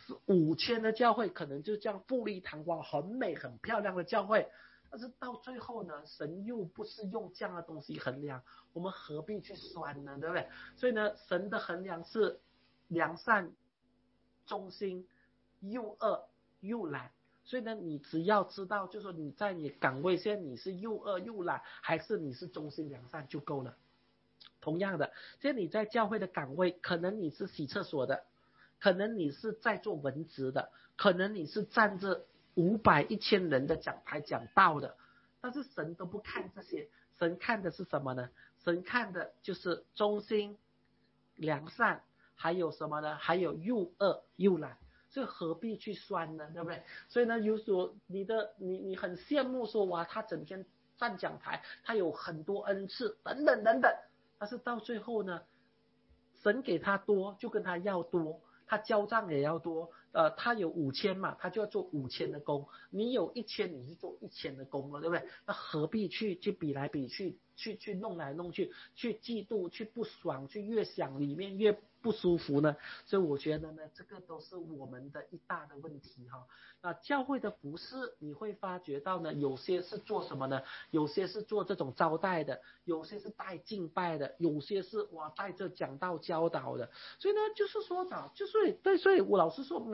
，5000的教会可能就这样富丽堂皇、很美很漂亮的教会。但是到最后呢，神又不是用这样的东西衡量，我们何必去酸呢？对不对？所以呢，神的衡量是良善、忠心、又恶又懒。所以呢，你只要知道，就是说你在你岗位现在你是又恶又懒，还是你是忠心良善就够了。同样的，现在你在教会的岗位，可能你是洗厕所的，可能你是在做文职的，可能你是站着500、1000人的讲台讲道的，但是神都不看这些，神看的是什么呢？神看的就是忠心、良善，还有什么呢？还有又恶又懒。所以何必去酸呢？对不对？所以呢，有时候你很羡慕说他整天站讲台，他有很多恩赐等等等等，但是到最后呢，神给他多就跟他要多，他交账也要多。他有5000嘛，他就要做5000的工；你有1000，你是做1000的工了，对不对？那何必去比来比去，去弄来弄去，去嫉妒，去不爽，去越想里面越不舒服呢？所以我觉得呢，这个都是我们的一大的问题哈。那教会的服事你会发觉到呢，有些是做什么呢？有些是做这种招待的，有些是带敬拜的，有些是带着讲道教导的。所以呢，就是说的，所以我老实说，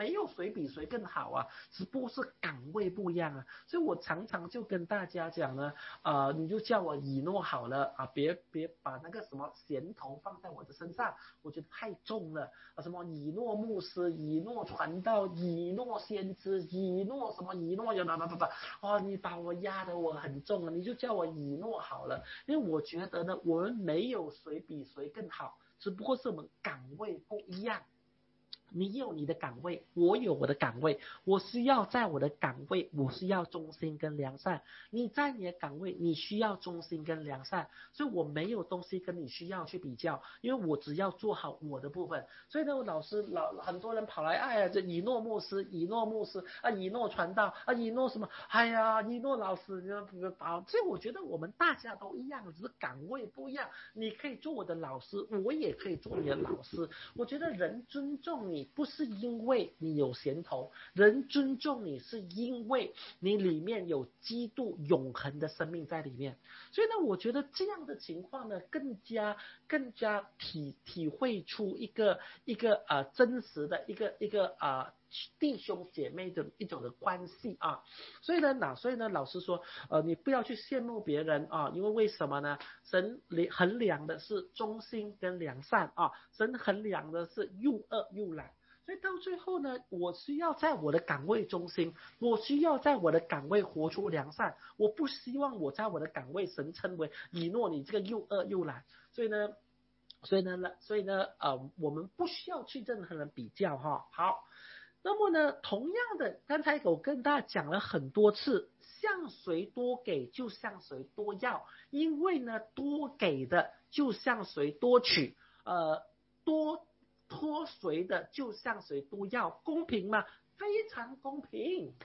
没有谁比谁更好啊，只不过是岗位不一样啊。所以我常常就跟大家讲呢，你就叫我以诺好了啊，别把那个什么衔头放在我的身上，我觉得太重了啊，什么以诺牧师、以诺传道、以诺先知、以诺什么以诺有你把我压得我很重啊，你就叫我以诺好了，因为我觉得呢，我们没有谁比谁更好，只不过是我们岗位不一样。你有你的岗位，我有我的岗位，我需要在我的岗位，我需要忠心跟良善。你在你的岗位，你需要忠心跟良善，所以我没有东西跟你需要去比较，因为我只要做好我的部分。所以呢，很多人跑来，哎呀，这以诺牧师，以诺牧师啊，以诺传道啊，以诺什么，哎呀，以诺老师，所以我觉得我们大家都一样，只是岗位不一样。你可以做我的老师，我也可以做你的老师。我觉得人尊重你。不是因为你有衔头，人尊重你是因为你里面有基督永恒的生命在里面。所以呢，我觉得这样的情况呢，更加体会出一个真实的一个弟兄姐妹的一种的关系啊。所以呢，老师说，你不要去羡慕别人啊，因为什么呢？神衡量的是忠心跟良善啊，神衡量的是又恶又懒。所以到最后呢，我需要在我的岗位中心，我需要在我的岗位活出良善，我不希望我在我的岗位神称为以诺你这个又恶又懒。所以呢，我们不需要去任何人比较哈。好，那么呢，同样的，刚才我跟大家讲了很多次，向谁多给就向谁多要，因为呢，多给的就向谁多取，多托谁的就向谁多要，公平吗？非常公平。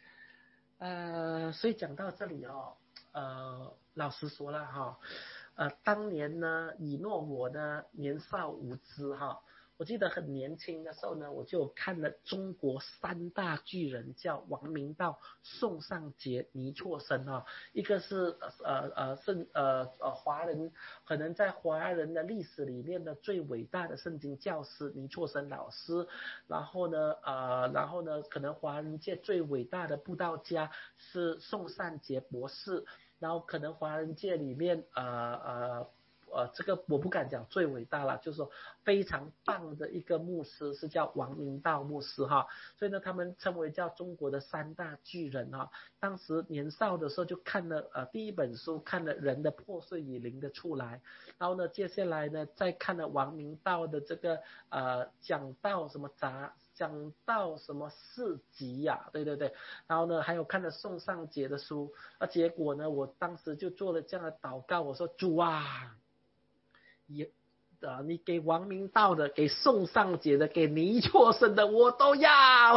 所以讲到这里老实说了哈，当年呢，以诺我呢年少无知哈，我记得很年轻的时候呢，我就看了中国三大巨人，叫王明道、宋尚节、倪柝声啊。一个是华人，可能在华人的历史里面的最伟大的圣经教师倪柝声老师，然后呢，可能华人界最伟大的布道家是宋尚节博士，然后可能华人界里面这个我不敢讲最伟大了，就是说非常棒的一个牧师是叫王明道牧师哈，所以呢他们称为叫中国的三大巨人哈。当时年少的时候就看了第一本书，看了人的破碎与灵的出来，然后呢接下来呢再看了王明道的这个讲到什么四集呀，对，然后呢还有看了宋尚节的书，结果呢我当时就做了这样的祷告，我说主啊，你给王明道的，给宋尚节的，给倪柝声的，我都要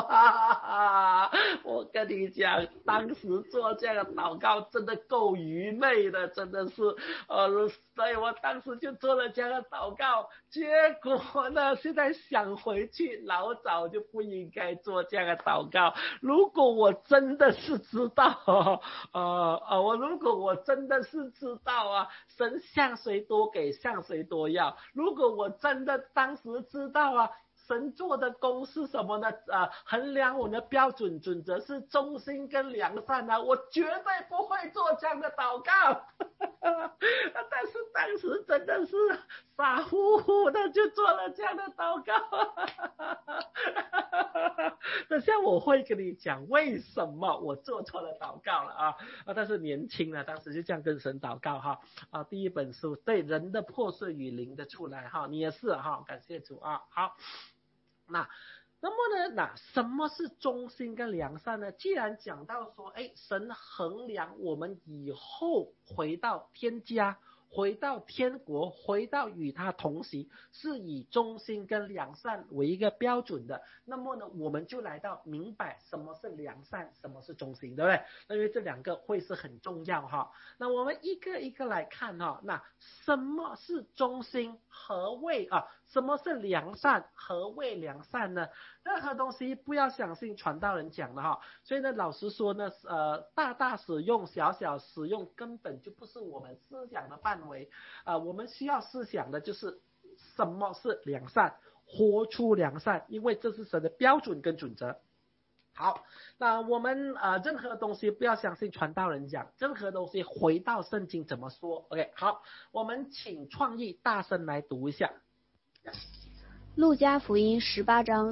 我跟你讲，当时做这样的祷告真的够愚昧的，真的是所以我当时就做了这样的祷告，结果呢现在想回去，老早就不应该做这样的祷告。如果我真的是知道如果我真的是知道神向谁多给向谁多要，如果我真的当时知道神做的功是什么呢？衡量我的标准准则是忠心跟良善我绝对不会做这样的祷告。但是当时真的是傻乎乎的就做了这样的祷告。等下我会跟你讲为什么我做错了祷告了但是年轻了，当时就这样跟神祷告第一本书对人的破碎与灵的出来你也是感谢主好。那么呢，什么是忠心跟良善呢？既然讲到说，神衡量我们以后回到天家，回到天国，回到与他同行，是以忠心跟良善为一个标准的。那么呢，我们就来到明白什么是良善，什么是忠心，对不对？那因为这两个会是很重要那我们一个一个来看那什么是忠心？何谓什么是良善？何谓良善呢？任何东西不要相信传道人讲的所以呢，老实说呢，大使用，小使用，根本就不是我们思想的范围我们需要思想的就是什么是良善。 活出良善，因为这是神的标准跟准则。好，那我们任何东西不要相信传道人讲，任何东西回到圣经怎么说。 OK， 好，我们请创意大声来读一下。 路加福音18章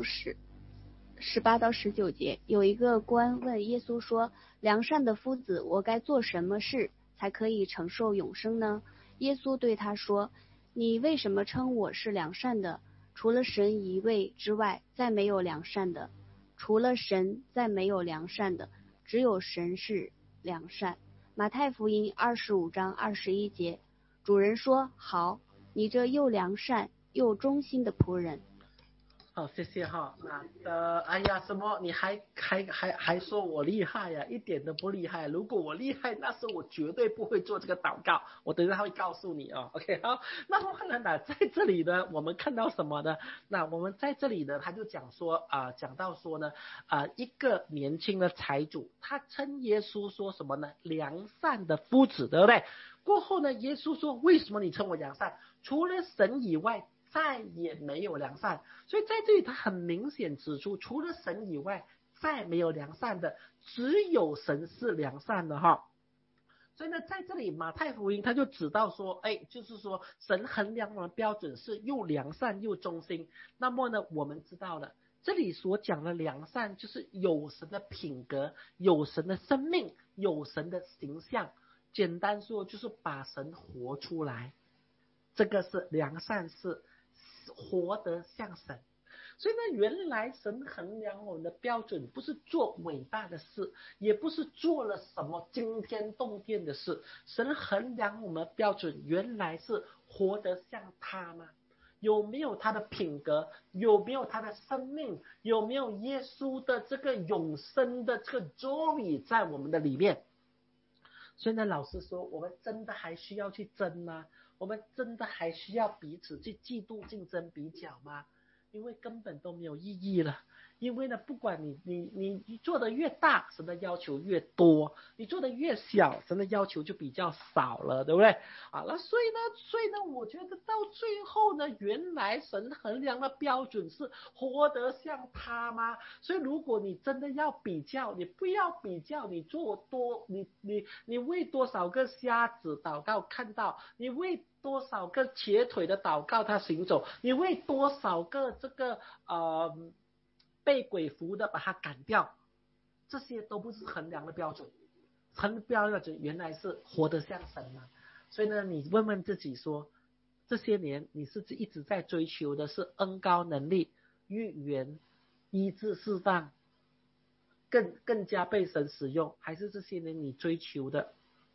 18到19节，有一个官问耶稣说：良善的夫子，我该做什么事才可以承受永生呢？耶稣对他说：你为什么称我是良善的？除了神一位之外，再没有良善的。除了神，再没有良善的，只有神是良善。马太福音25章21节，主人说：好，你这又良善又忠心的仆人。 好，谢谢哈。哎呀，什么？你还说我厉害呀？一点都不厉害。如果我厉害，那时候我绝对不会做这个祷告。我等一下会告诉你哦。OK， 好。那么呢，在这里呢，我们看到什么呢？那我们在这里呢，他就讲到说呢，一个年轻的财主，他称耶稣说什么呢？良善的夫子，对不对？过后呢，耶稣说：为什么你称我良善？除了神以外，再也没有良善。所以在这里他很明显指出，除了神以外再没有良善的，只有神是良善的哈。所以呢，在这里马太福音他就指到说，就是说神衡量我们标准是又良善又忠心。那么呢，我们知道了这里所讲的良善就是有神的品格，有神的生命，有神的形象，简单说就是把神活出来。这个是良善，是活得像神。所以呢，原来神衡量我们的标准不是做伟大的事，也不是做了什么惊天动地的事，神衡量我们的标准原来是活得像他吗？有没有他的品格？有没有他的生命？有没有耶稣的这个永生的这个 joy 在我们的里面？所以呢，老实说，我们真的还需要去争吗？我们真的还需要彼此去嫉妒、竞争、比较吗？因为根本都没有意义了。因为呢，不管你做的越大，神的要求越多；你做的越小，神的要求就比较少了，对不对？那所以呢，我觉得到最后呢，原来神衡量的标准是活得像他吗？所以如果你真的要比较，你不要比较你为多少个瞎子祷告看到，你为多少个瘸腿的祷告他行走，你为多少个这个被鬼附的把他赶掉，这些都不是衡量的标准。衡量标准原来是活得像神嘛。所以呢，你问问自己说，这些年你是一直在追求的是恩高能力、预言、医治释放，更加被神使用，还是这些年你追求的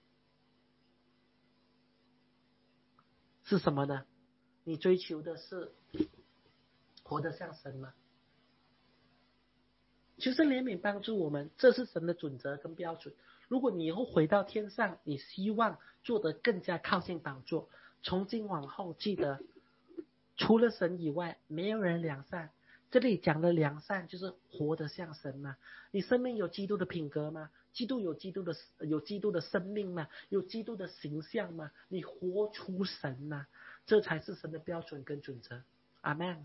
是什么呢？你追求的是活得像神吗？求神怜悯帮助我们，这是神的准则跟标准。如果你以后回到天上，你希望做得更加靠近宝座，从今往后记得，除了神以外，没有人良善。这里讲的良善就是活得像神吗？你生命有基督的品格吗？基督有基督的生命吗？有基督的形象吗？你活出神吗？这才是神的标准跟准则。阿们。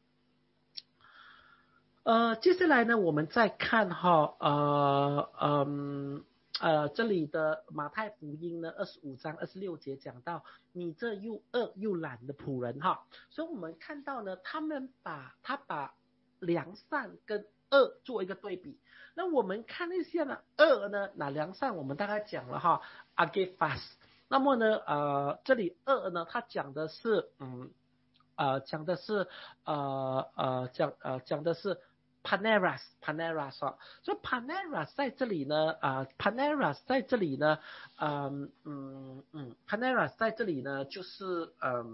接下来呢，我们再看这里的马太福音呢25章26节讲到，你这又恶又懒的仆人哈。所以我们看到呢，他把良善跟恶做一个对比。那我们看一下呢，恶呢，那良善我们大概讲了哈 ，agephas。那么呢，这里恶呢，它讲的是讲的是Paneras 啊，所以 Paneras 在这里呢，Paneras 在这里呢，Paneras 在这里呢就是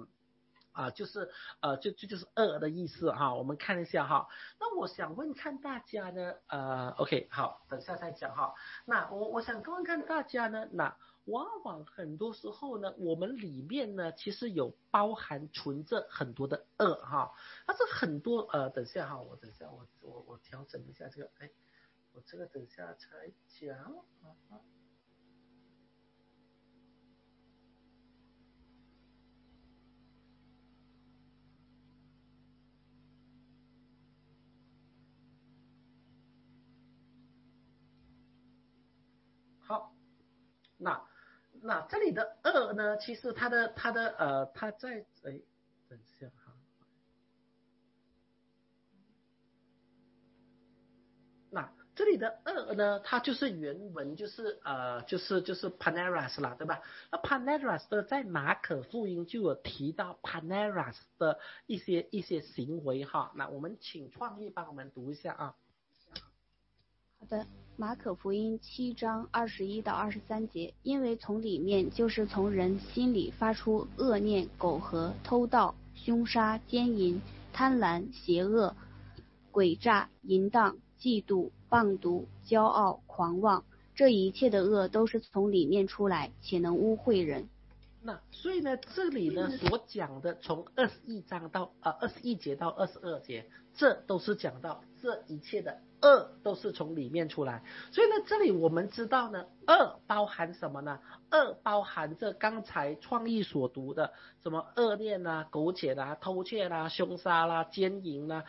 就是恶的意思哈。我们看一下哈。那我想问看大家呢，OK 好，等下再讲哈。那我想问看大家呢，那往往很多时候呢，我们里面呢其实有包含存着很多的恶哈。但是很多等下哈，我调整一下这个，我这个等下才讲。 那这里的恶呢，其实它在等一下哈。那这里的恶呢，它就是原文就是 Paneras 啦，对吧？那 Paneras 的在马可福音就有提到 Paneras 的一些行为哈。那我们请创意帮我们读一下啊。 好的，马可福音7章21到23节，因为从里面就是从人心里发出恶念、苟合、偷盗、凶杀、奸淫、贪婪、邪恶、诡诈、淫荡、嫉妒、棒毒、骄傲、狂妄，这一切的恶都是从里面出来，且能污秽人。 那所以呢，这里呢所讲的从21节到22节，这都是讲到这一切的恶都是从里面出来。所以呢，这里我们知道呢，恶包含什么呢？恶包含着刚才创意所读的什么恶念啦、苟且啦、偷窃啦、凶杀啦、奸淫啦、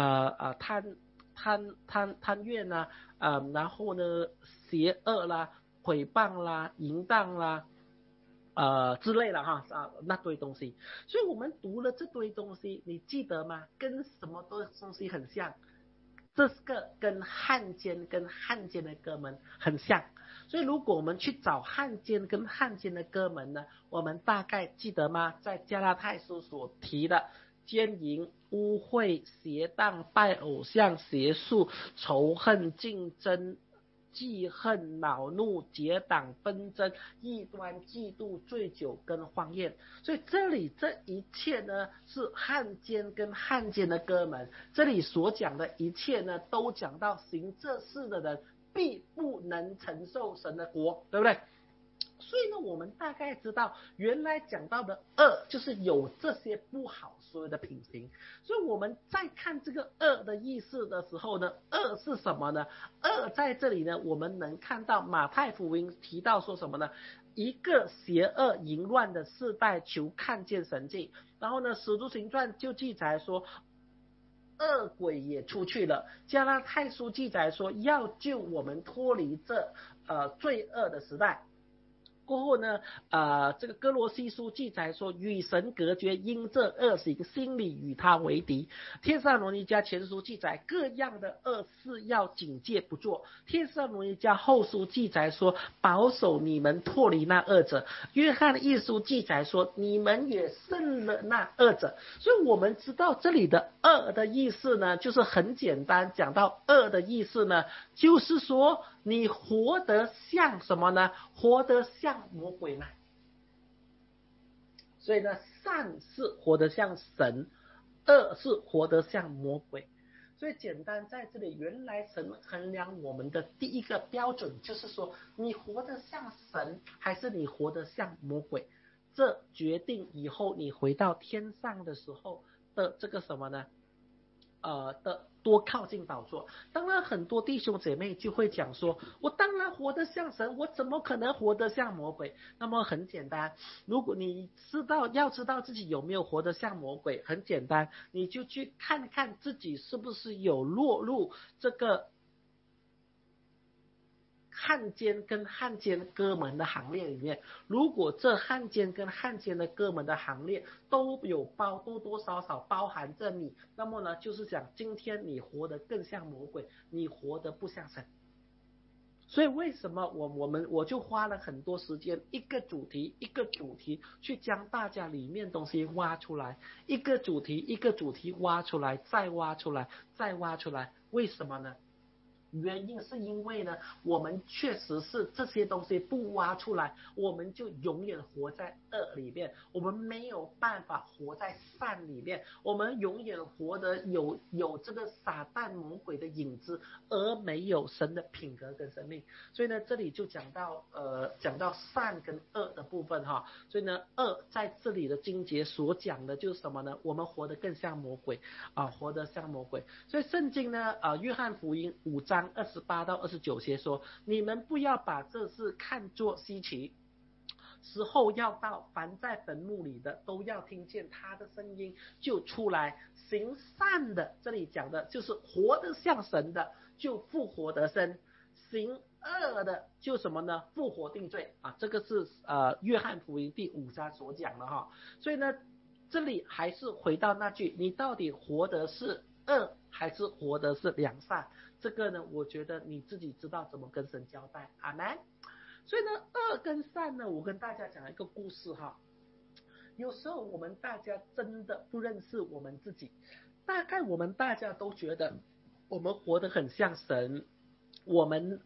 贪怨啦，然后呢邪恶啦、诽谤啦、淫荡啦。之类的哈那堆东西，所以我们读了这堆东西，你记得吗？跟什么东西很像？这个跟汉奸的哥们很像，所以如果我们去找汉奸跟汉奸的哥们呢，我们大概记得吗？在加拉太书所提的奸淫、污秽、邪荡、拜偶像、邪术、仇恨、竞争、记恨、恼怒、结党、纷争、异端、嫉妒、醉酒跟荒宴。所以这里这一切呢，是汉奸跟汉奸的哥们。这里所讲的一切呢，都讲到行这事的人必不能承受神的国，对不对？所以呢，我们大概知道，原来讲到的恶就是有这些不好所有的品行。所以我们在看这个恶的意思的时候呢，恶是什么呢？恶在这里呢，我们能看到马太福音提到说什么呢？一个邪恶淫乱的世代求看见神迹。然后呢，使徒行传就记载说，恶鬼也出去了。加拉太书记载说，要救我们脱离这罪恶的时代。过后呢，这个哥罗西书记载说，与神隔绝，因这恶行，心里与他为敌。帖撒罗尼迦前书记载，各样的恶事要警戒不做。帖撒罗尼迦后书记载说，保守你们脱离那恶者。约翰一书记载说，你们也胜了那恶者。所以我们知道这里的恶的意思呢，就是很简单，讲到恶的意思呢，就是说你活得像什么呢？活得像魔鬼呢？所以呢，善是活得像神，恶是活得像魔鬼。所以简单在这里，原来神衡量我们的第一个标准就是说，你活得像神，还是你活得像魔鬼？这决定以后你回到天上的时候的这个什么呢？的多靠近宝座。当然很多弟兄姐妹就会讲说，我当然活得像神，我怎么可能活得像魔鬼？那么很简单，如果你要知道自己有没有活得像魔鬼，很简单，你就去看看自己是不是有落入这个汉奸跟汉奸哥们的行列里面。如果这汉奸跟汉奸的哥们的行列都有多多少少包含着你，那么呢，就是讲今天你活得更像魔鬼，你活得不像神。所以为什么我就花了很多时间，一个主题去将大家里面东西挖出来，一个主题挖出来，再挖出来，再挖出来。为什么呢？原因是因为呢，我们确实是这些东西不挖出来，我们就永远活在恶里面，我们没有办法活在善里面，我们永远活得有这个撒旦魔鬼的影子，而没有神的品格跟生命。所以呢，这里就讲到善跟恶的部分哈。所以呢，恶在这里的经节所讲的就是什么呢？我们活得更像魔鬼活得像魔鬼。所以圣经呢约翰福音5章28到29节说，你们不要把这事看作稀奇，时候要到，凡在坟墓里的都要听见他的声音就出来，行善的，这里讲的就是活得像神的就复活得生， 行恶的就什么呢？复活定罪啊，这个是约翰福音第5章所讲的哈。所以呢，这里还是回到那句，你到底活的是恶还是活的是良善？这个呢，我觉得你自己知道怎么跟神交代。阿们。所以呢，恶跟善呢，我跟大家讲一个故事哈。有时候我们大家真的不认识我们自己，大概我们大家都觉得我们活得很像神，我们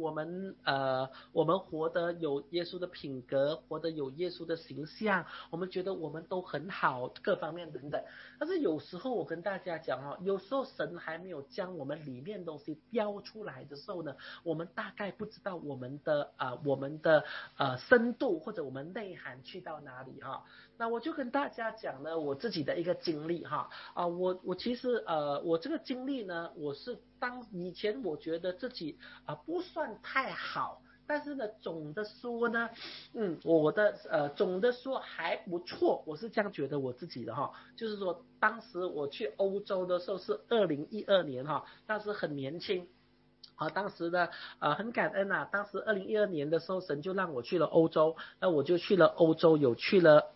活得有耶稣的品格，活得有耶稣的形象，我们觉得我们都很好，各方面等等。但是有时候我跟大家讲有时候神还没有将我们里面东西标出来的时候呢，我们大概不知道我们的深度或者我们内涵去到哪里哈。那我就跟大家讲呢我自己的一个经历哈。我其实我这个经历呢，我是以前我觉得自己不算太好，但是呢总的说呢我的总的说还不错，我是这样觉得我自己的哈。就是说当时我去欧洲的时候是2012年哈，当时很年轻。当时呢很感恩啊，当时2012年的时候神就让我去了欧洲，那我就去了欧洲，有去了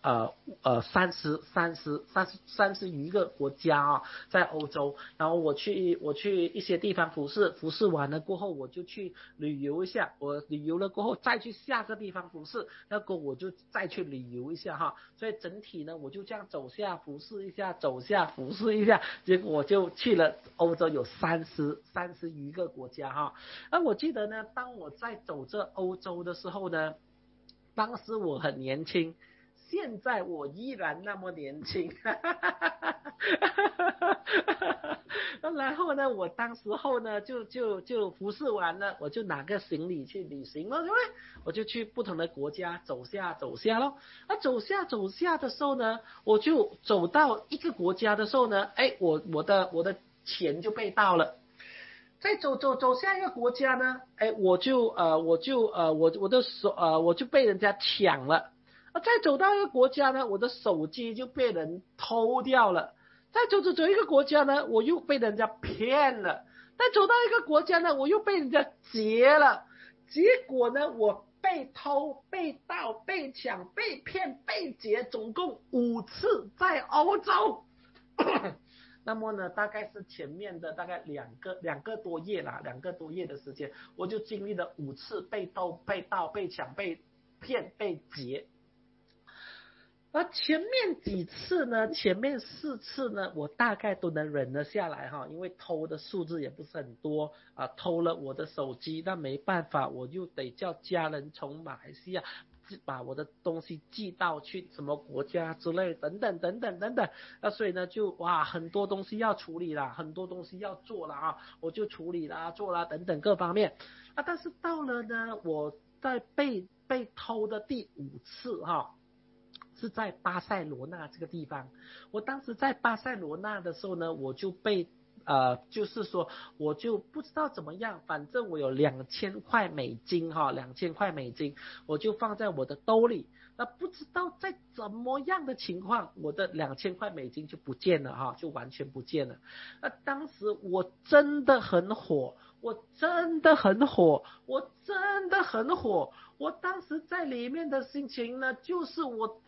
30余个国家啊，在欧洲。然后我去一些地方服侍完了过后，我就去旅游一下，我旅游了过后再去下个地方服侍，那个我就再去旅游一下哈。所以整体呢我就这样走下服侍一下，走下服侍一下，结果我就去了欧洲有30余个国家哈。我记得呢，当我在走这欧洲的时候呢，当时我很年轻，现在我依然那么年轻。然后呢，我当时候呢就服侍完了，我就拿个行李去旅行了，对不对？我就去不同的国家走下咯。走下的时候呢，我就走到一个国家的时候呢，我的钱就被盗了。再走下一个国家呢，我就被人家抢了。再走到一个国家呢，我的手机就被人偷掉了。再走一个国家呢，我又被人家骗了。再走到一个国家呢，我又被人家劫了。结果呢，我被偷、被盗、被抢、被骗、被劫，总共5次在欧洲。那么呢，大概是前面的大概两个多月的时间，我就经历了5次被偷、被盗、被抢、被骗、被劫。而前面几次呢，前面4次呢，我大概都能忍得下来哈，因为偷的数字也不是很多偷了我的手机，那没办法，我就得叫家人从马来西亚把我的东西寄到去什么国家之类等等。所以呢就很多东西要处理啦，很多东西要做啦我就处理啦做啦等等各方面但是到了呢我在被偷的第5次是在巴塞罗那这个地方。我当时在巴塞罗那的时候呢，我就被就是说我就不知道怎么样，反正我有2000块美金2000块美金，我就放在我的兜里。那不知道在怎么样的情况，我的2000块美金就不见了就完全不见了。那当时我真的很火，我当时在里面的心情呢，就是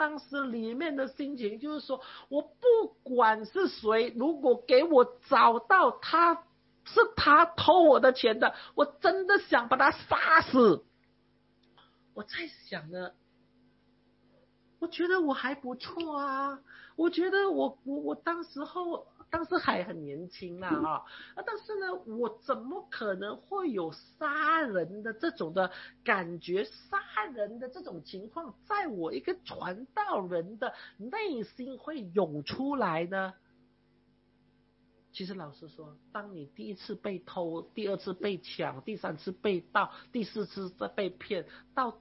我不管是谁，如果给我找到是他偷我的钱的，我真的想把他杀死。我在想呢，我觉得我还不错啊，我觉得我当时还很年轻但是呢，我怎么可能会有杀人的这种的感觉，杀人的这种情况，在我一个传道人的内心会涌出来呢？其实老实说，当你第1次被偷，第2次被抢，第3次被盗，第4次再被骗，到第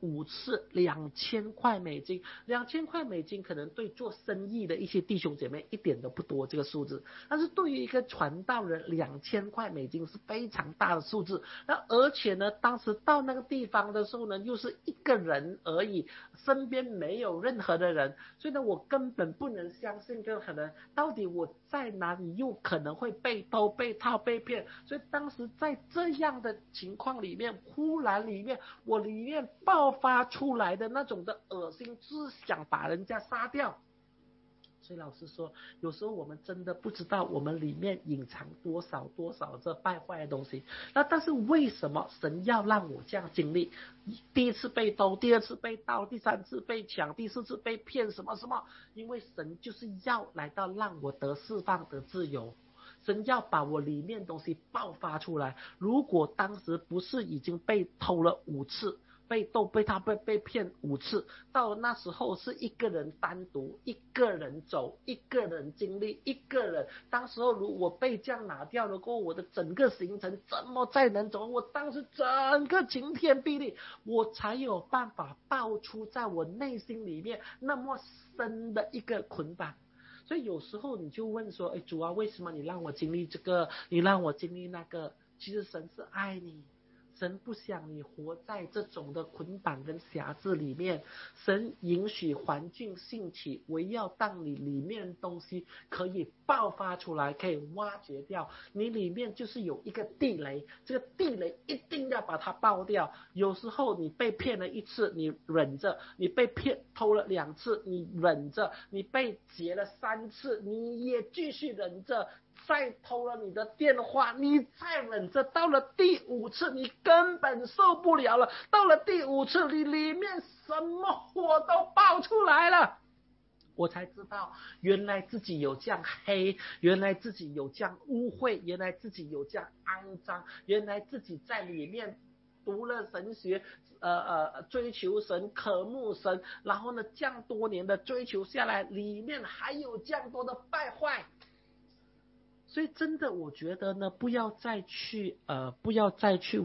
5次2000块美金，2000块美金可能对做生意的一些弟兄姐妹一点都不多这个数字，但是对于一个传道人2000块美金是非常大的数字。那而且呢，当时到那个地方的时候呢，又是一个人而已，身边没有任何的人，所以呢，我根本不能相信任何人，到底我在哪里又可能会被偷、被套、被骗。所以当时在这样的情况里面，忽然我里面爆发出来的那种的恶心，只想把人家杀掉。所以老师说，有时候我们真的不知道我们里面隐藏多少这败坏的东西。那但是为什么神要让我这样经历？第一次被偷，第二次被盗，第三次被抢，第四次被骗，什么？因为神就是要来到让我得释放的自由。神要把我里面东西爆发出来。如果当时不是已经被偷了5次，被盗、被他被骗5次，到那时候是一个人单独，一个人走，一个人经历，一个人。当时候如果被这样拿掉了过后，我的整个行程怎么再能走？我当时整个晴天霹雳，我才有办法爆出在我内心里面那么深的一个捆绑。所以有时候你就问说，主啊，为什么你让我经历这个，你让我经历那个？其实神是爱你，神不想你活在这种的捆绑跟辖制里面，神允许环境兴起，唯要当你里面东西可以爆发出来，可以挖掘掉。你里面就是有一个地雷，这个地雷一定要把它爆掉。有时候你被骗了1次，你忍着；你被偷了2次，你忍着；你被劫了3次，你也继续忍着。再偷了你的电话，你再忍着，到了第5次你根本受不了了，到了第5次你里面什么火都爆出来了。我才知道原来自己有这样黑，原来自己有这样污秽，原来自己有这样肮脏，原来自己在里面读了神学，追求神，渴慕神，然后呢这样多年的追求下来，里面还有这样多的败坏。所以真的我觉得呢，不要再去问不要再去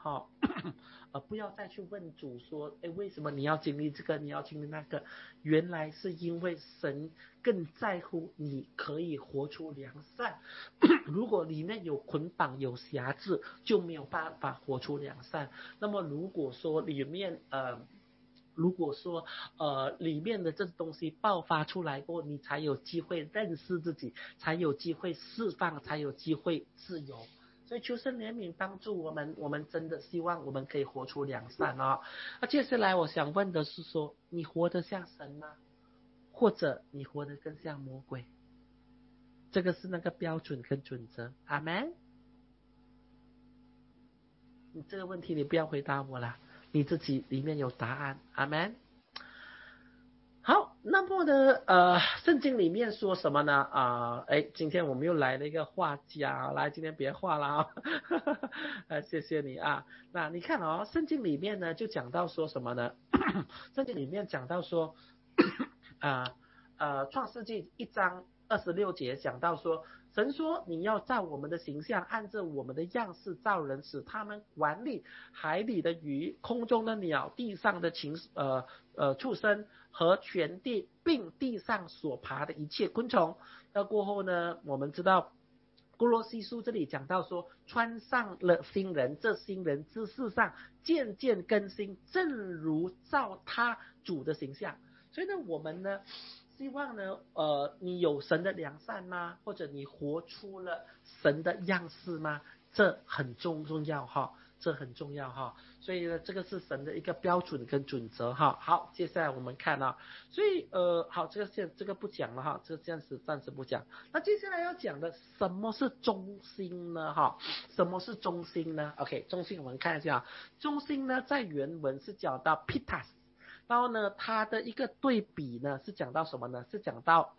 问主说，为什么你要经历这个，你要经历那个？原来是因为神更在乎你可以活出良善。如果里面有捆绑有辖制，就没有办法活出良善。那么如果说里面里面的这东西爆发出来过，你才有机会认识自己，才有机会释放，才有机会自由。所以求神怜悯帮助我们，我们真的希望我们可以活出良善啊。那接下来我想问的是说，你活得像神吗？或者你活得更像魔鬼？这个是那个标准跟准则。阿们。你这个问题你不要回答我啦，你自己里面有答案。阿们。好，那么呢，圣经里面说什么呢？今天我们又来了一个画家，来，今天别画了啊，谢谢你啊。那你看哦，圣经里面呢就讲到说什么呢？圣经里面讲到说，创世纪1章26节讲到说，神说你要照我们的形象，按照我们的样式造人，使他们管理海里的鱼，空中的鸟，地上的畜生和全地，并地上所爬的一切昆虫。那过后呢，我们知道哥罗西书这里讲到说，穿上了新人，这新人之世上渐渐更新，正如照他主的形象。所以呢，我们呢希望呢，你有神的良善吗？或者你活出了神的样式吗？这很重要哈，这很重要哈。所以呢，这个是神的一个标准跟准则哈。好，接下来我们看啊，所以好，这个不讲了哈，这个暂时不讲。那接下来要讲的什么是中心呢？哈，什么是中心呢 ？OK， 中心我们看一下，中心呢在原文是讲到 Pitas。然后呢，它的一个对比呢是讲到什么呢？是讲到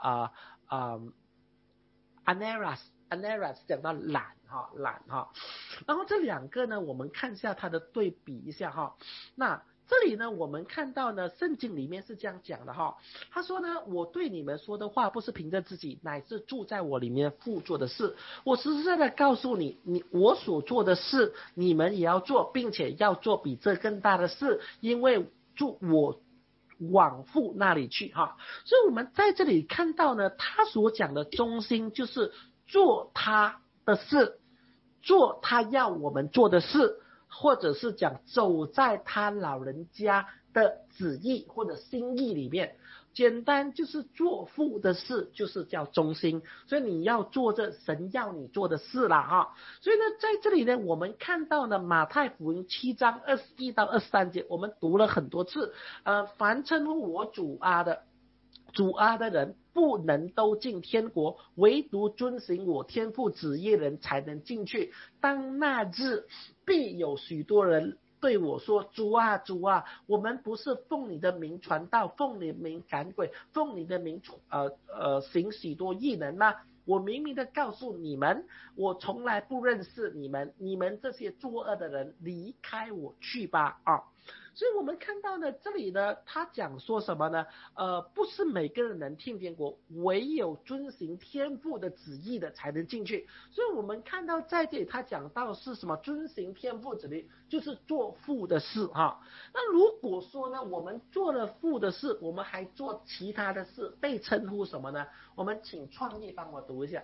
Aneras 是讲到懒哈。然后这两个呢，我们看一下它的对比一下哈。那这里呢，我们看到呢，圣经里面是这样讲的哈。他说呢，我对你们说的话不是凭着自己，乃是住在我里面父做的事。我实实在在告诉你，我所做的事，你们也要做，并且要做比这更大的事，因为我往父那里去哈。所以我们在这里看到呢，他所讲的中心就是做他的事，做他要我们做的事，或者是讲走在他老人家的旨意或者心意里面。简单就是做父的事，就是叫中心。所以你要做这神要你做的事啦哈。所以呢，在这里呢，我们看到呢，马太福音7章21到23节，我们读了很多次。凡称呼我主啊的人，不能都进天国，唯独遵行我天父旨意的人才能进去。当那日，必有许多人对我说：主啊，主啊，我们不是奉你的名传道，奉你的名赶鬼，奉你的名行许多异能吗？我明明的告诉你们，我从来不认识你们，你们这些作恶的人，离开我去吧啊！所以我们看到呢，这里呢，他讲说什么呢？不是每个人能进天国，唯有遵行天父的旨意的才能进去。所以我们看到在这里他讲到是什么？遵行天父旨意，就是做父的事哈。那如果说呢，我们做了父的事，我们还做其他的事，被称呼什么呢？我们请创意帮我读一下。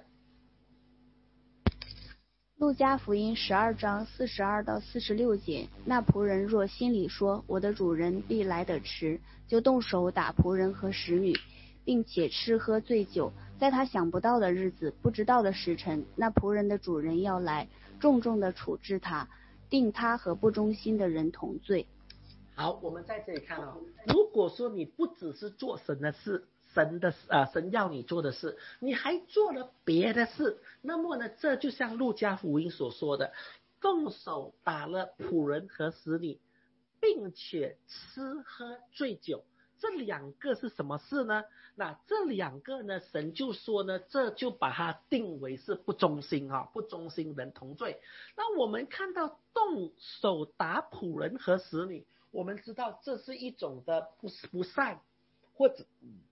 路加福音12章42到46节，那仆人若心里说，我的主人必来得迟，就动手打仆人和使女，并且吃喝醉酒，在他想不到的日子，不知道的时辰，那仆人的主人要来，重重的处置他，定他和不忠心的人同罪。 好，我们在这里看哦，如果说你不只是做神的事，神要你做的事，你还做了别的事，那么呢，这就像路加福音所说的，动手打了仆人和使女，并且吃喝醉酒，这两个是什么事呢？那这两个呢，神就说呢，这就把它定为是不忠心啊，不忠心人同罪。那我们看到动手打仆人和使女，我们知道这是一种的不善，或者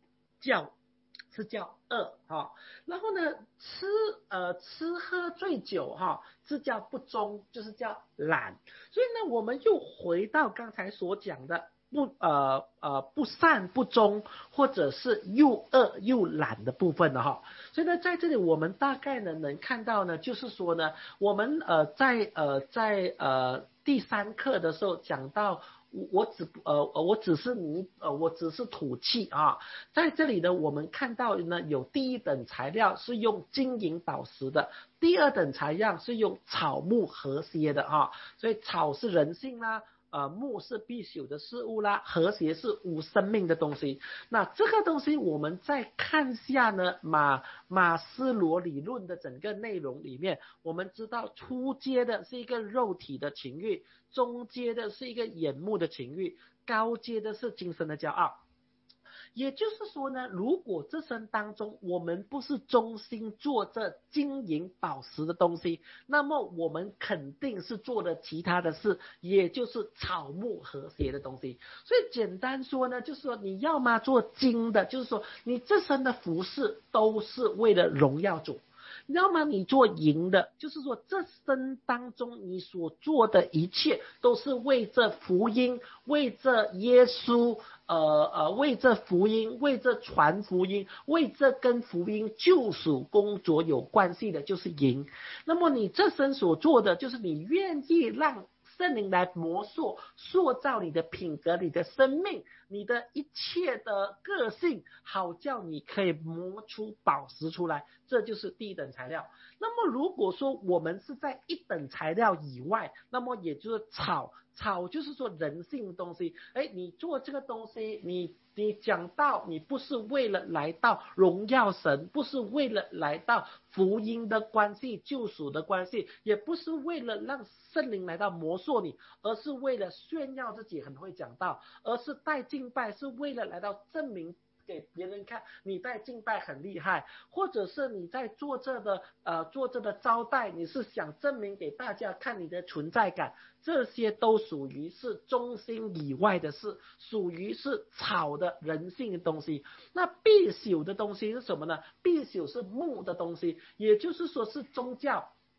叫恶哈。然后呢，吃喝醉酒哈，是叫不忠，就是叫懒。所以呢，我们又回到刚才所讲的不善不忠，或者是又恶又懒的部分的哈。所以呢，在这里我们大概呢能看到呢，就是说呢，我们在第3课的时候讲到。我只是土气啊，在这里呢，我们看到呢，有第一等材料是用金银宝石的，第二等材料是用草木和谐的啊，所以草是人性啦。木是必朽的事物啦，和谐是无生命的东西。那这个东西我们再看下呢，马斯罗理论的整个内容里面，我们知道初阶的是一个肉体的情欲，中阶的是一个眼目的情欲，高阶的是精神的骄傲。也就是说呢，如果这生当中我们不是忠心做这金银宝石的东西，那么我们肯定是做了其他的事，也就是草木和谐的东西。所以简单说呢，就是说你要么做金的，就是说你这身的服饰都是为了荣耀主。要么你做银的，就是说这生当中你所做的一切都是为这福音，为这耶稣，为这福音，为这传福音，为这跟福音救赎工作有关系的，就是银。那么你这生所做的，就是你愿意让圣灵来塑造你的品格，你的生命，你的一切的个性，好叫你可以磨出宝石出来，这就是第一等材料。那么如果说我们是在一等材料以外，那么也就是草就是说人性的东西。你做这个东西，你讲到你不是为了来到荣耀神，不是为了来到福音的关系，救赎的关系，也不是为了让圣灵来到磨塑你，而是为了炫耀自己很会讲道，而是带敬拜是为了来到证明给别人看你在敬拜很厉害，或者是你在做这的招待，你是想证明给大家看你的存在感，这些都属于是中心以外的事，属于是草的人性的东西。那必朽的东西是什么呢？必朽是木的东西，也就是说是宗教。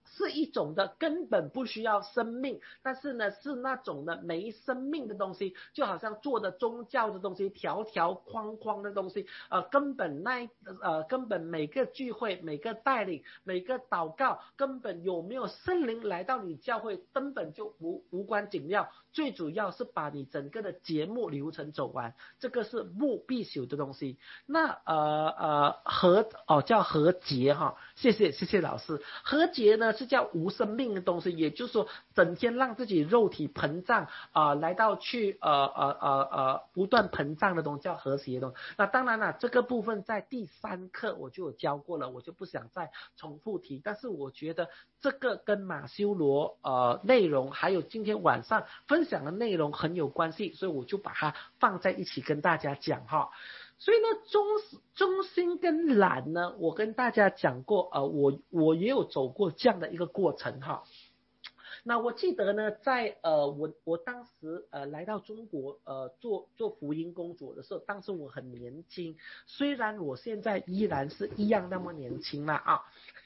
是一种的根本不需要生命，但是呢是那种的没生命的东西，就好像做的宗教的东西，条条框框的东西，根本每个聚会、每个带领、每个祷告，根本有没有圣灵来到你教会，根本就无关紧要，最主要是把你整个的节目流程走完，这个是必修的东西。那叫和节哈，谢谢老师。和节呢是叫无生命的东西，也就是说整天让自己肉体膨胀来到去不断膨胀的东西叫和谐的东西。那当然了，这个部分在第3课我就有教过了，我就不想再重复提。但是我觉得这个跟马修罗内容还有今天晚上分享的内容很有关系，所以我就把它放在一起跟大家讲哈。所以呢，中心跟懒呢，我跟大家讲过，我也有走过这样的一个过程哈。那我记得呢，在我当时来到中国做福音工作的时候，当时我很年轻，虽然我现在依然是一样那么年轻了啊。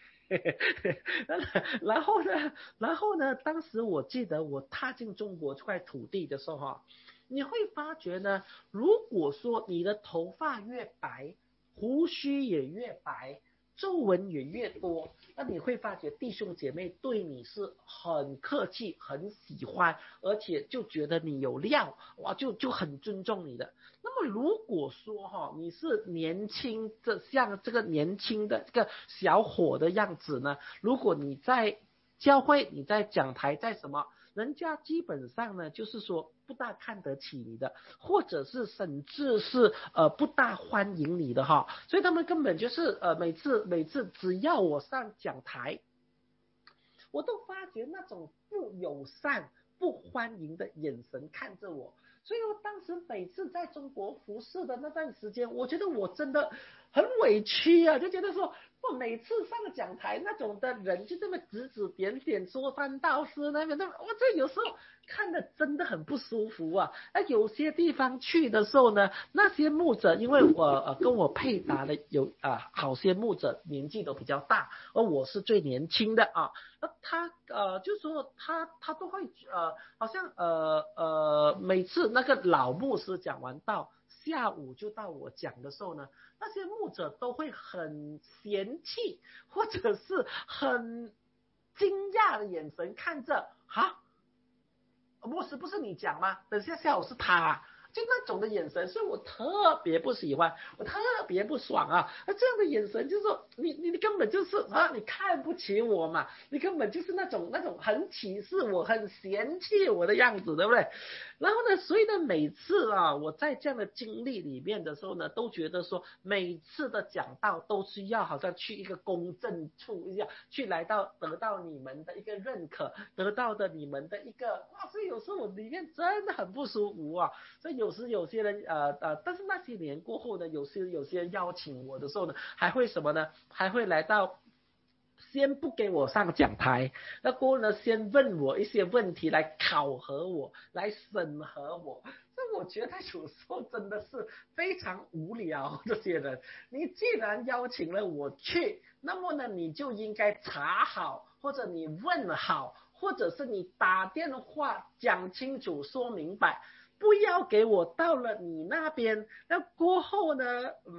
然后呢，当时我记得我踏进中国这块土地的时候哈，你会发觉呢，如果说你的头发越白，胡须也越白，皱纹也越多，那你会发觉弟兄姐妹对你是很客气、很喜欢，而且就觉得你有料，哇，就很尊重你的。那么如果说你是年轻的，像这个年轻的这个小伙的样子呢，如果你在教会、你在讲台、在什么，人家基本上呢就是说不大看得起你的，或者是甚至是不大欢迎你的哈，所以他们根本就是每次只要我上讲台，我都发觉那种不友善、不欢迎的眼神看着我。所以我当时每次在中国服侍的那段时间，我觉得我真的很委屈啊，就觉得说我每次上讲台那种的人就这么指指点点说三道四那边的，我这有时候看的真的很不舒服啊。有些地方去的时候呢，那些牧者，因为我跟我配搭的有好些牧者年纪都比较大，而我是最年轻的啊。他就说他都会好像每次那个老牧师讲完道，下午就到我讲的时候呢，那些牧者都会很嫌弃或者是很惊讶的眼神看着，牧师不是你讲吗？等下午是他就那种的眼神，所以我特别不喜欢，我特别不爽啊！这样的眼神就是说，你根本就是你看不起我嘛，你根本就是那种很歧视我、很嫌弃我的样子，对不对？然后呢，所以呢，每次我在这样的经历里面的时候呢，都觉得说，每次的讲道都是要好像去一个公证处一样，去得到你们的一个认可，得到的你们的一个所以有时候我里面真的很不舒服啊。所以有些人但是那些年过后呢，有些人邀请我的时候呢，还会什么呢？还会来到。先不给我上讲台，那过后呢，先问我一些问题来考核我，来审核我。这我觉得有时候真的是非常无聊。这些人，你既然邀请了我去，那么呢，你就应该查好，或者你问好，或者是你打电话讲清楚、说明白，不要给我到了你那边，那过后呢，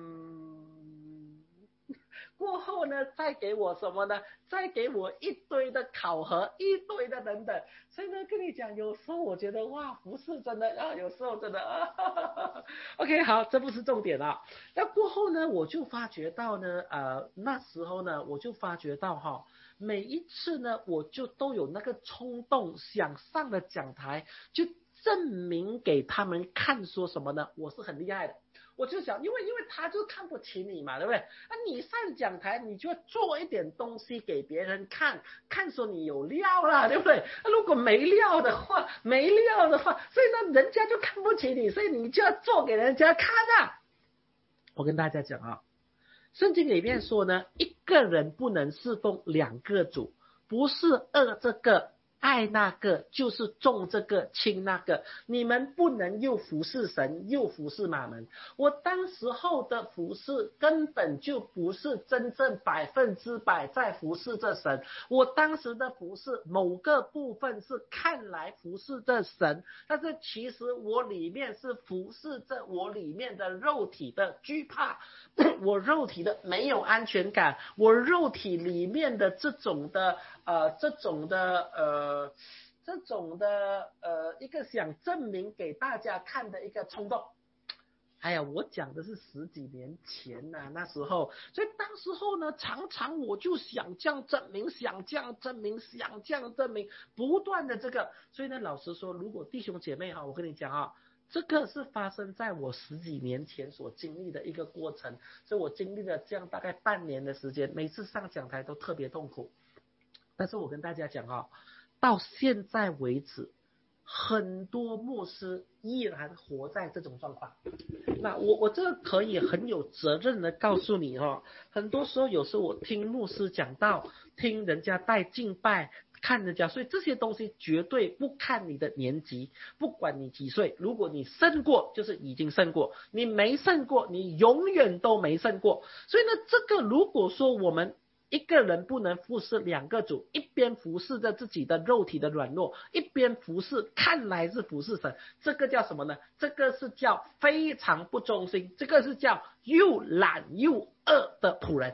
过后呢，再给我什么呢？再给我一堆的考核，一堆的等等。所以呢，跟你讲，有时候我觉得不是真的有时候真的OK， 好，这不是重点啊。那过后呢，我就发觉到呢，那时候呢，我就发觉到每一次呢，我就都有那个冲动，想上了讲台，就证明给他们看，说什么呢？我是很厉害的。我就想，因为他就看不起你嘛，对不对？你上讲台，你就要做一点东西给别人看，看说你有料啦，对不对？如果没料的话，所以呢，人家就看不起你，所以你就要做给人家看啊。我跟大家讲圣经里面说呢，一个人不能侍奉2个主，不是这个爱那个就是重这个轻那个，你们不能又服侍神又服侍马门。我当时候的服侍根本就不是真正100%在服侍着神，我当时的服侍某个部分是看来服侍着神，但是其实我里面是服侍着我里面的肉体的惧怕，我肉体的没有安全感，我肉体里面的这种的一个想证明给大家看的一个冲动。哎呀，我讲的是10几年前呐，那时候，所以当时候呢，常常我就想这样证明，想这样证明，想这样证明，不断的这个，所以呢，老实说，如果弟兄姐妹哈，我跟你讲啊，这个是发生在我10几年前所经历的一个过程，所以我经历了这样大概半年的时间，每次上讲台都特别痛苦。但是我跟大家讲啊，到现在为止，很多牧师依然活在这种状况。那我这个可以很有责任的告诉你哦，很多时候有时候我听牧师讲道，听人家带敬拜，看人家，所以这些东西绝对不看你的年纪，不管你几岁，如果你胜过就是已经胜过，你没胜过你永远都没胜过。所以呢，这个如果说我们一个人不能服侍2个主，一边服侍着自己的肉体的软弱，一边服侍看来是服侍神，这个叫什么呢？这个是叫非常不忠心，这个是叫又懒又恶的仆人。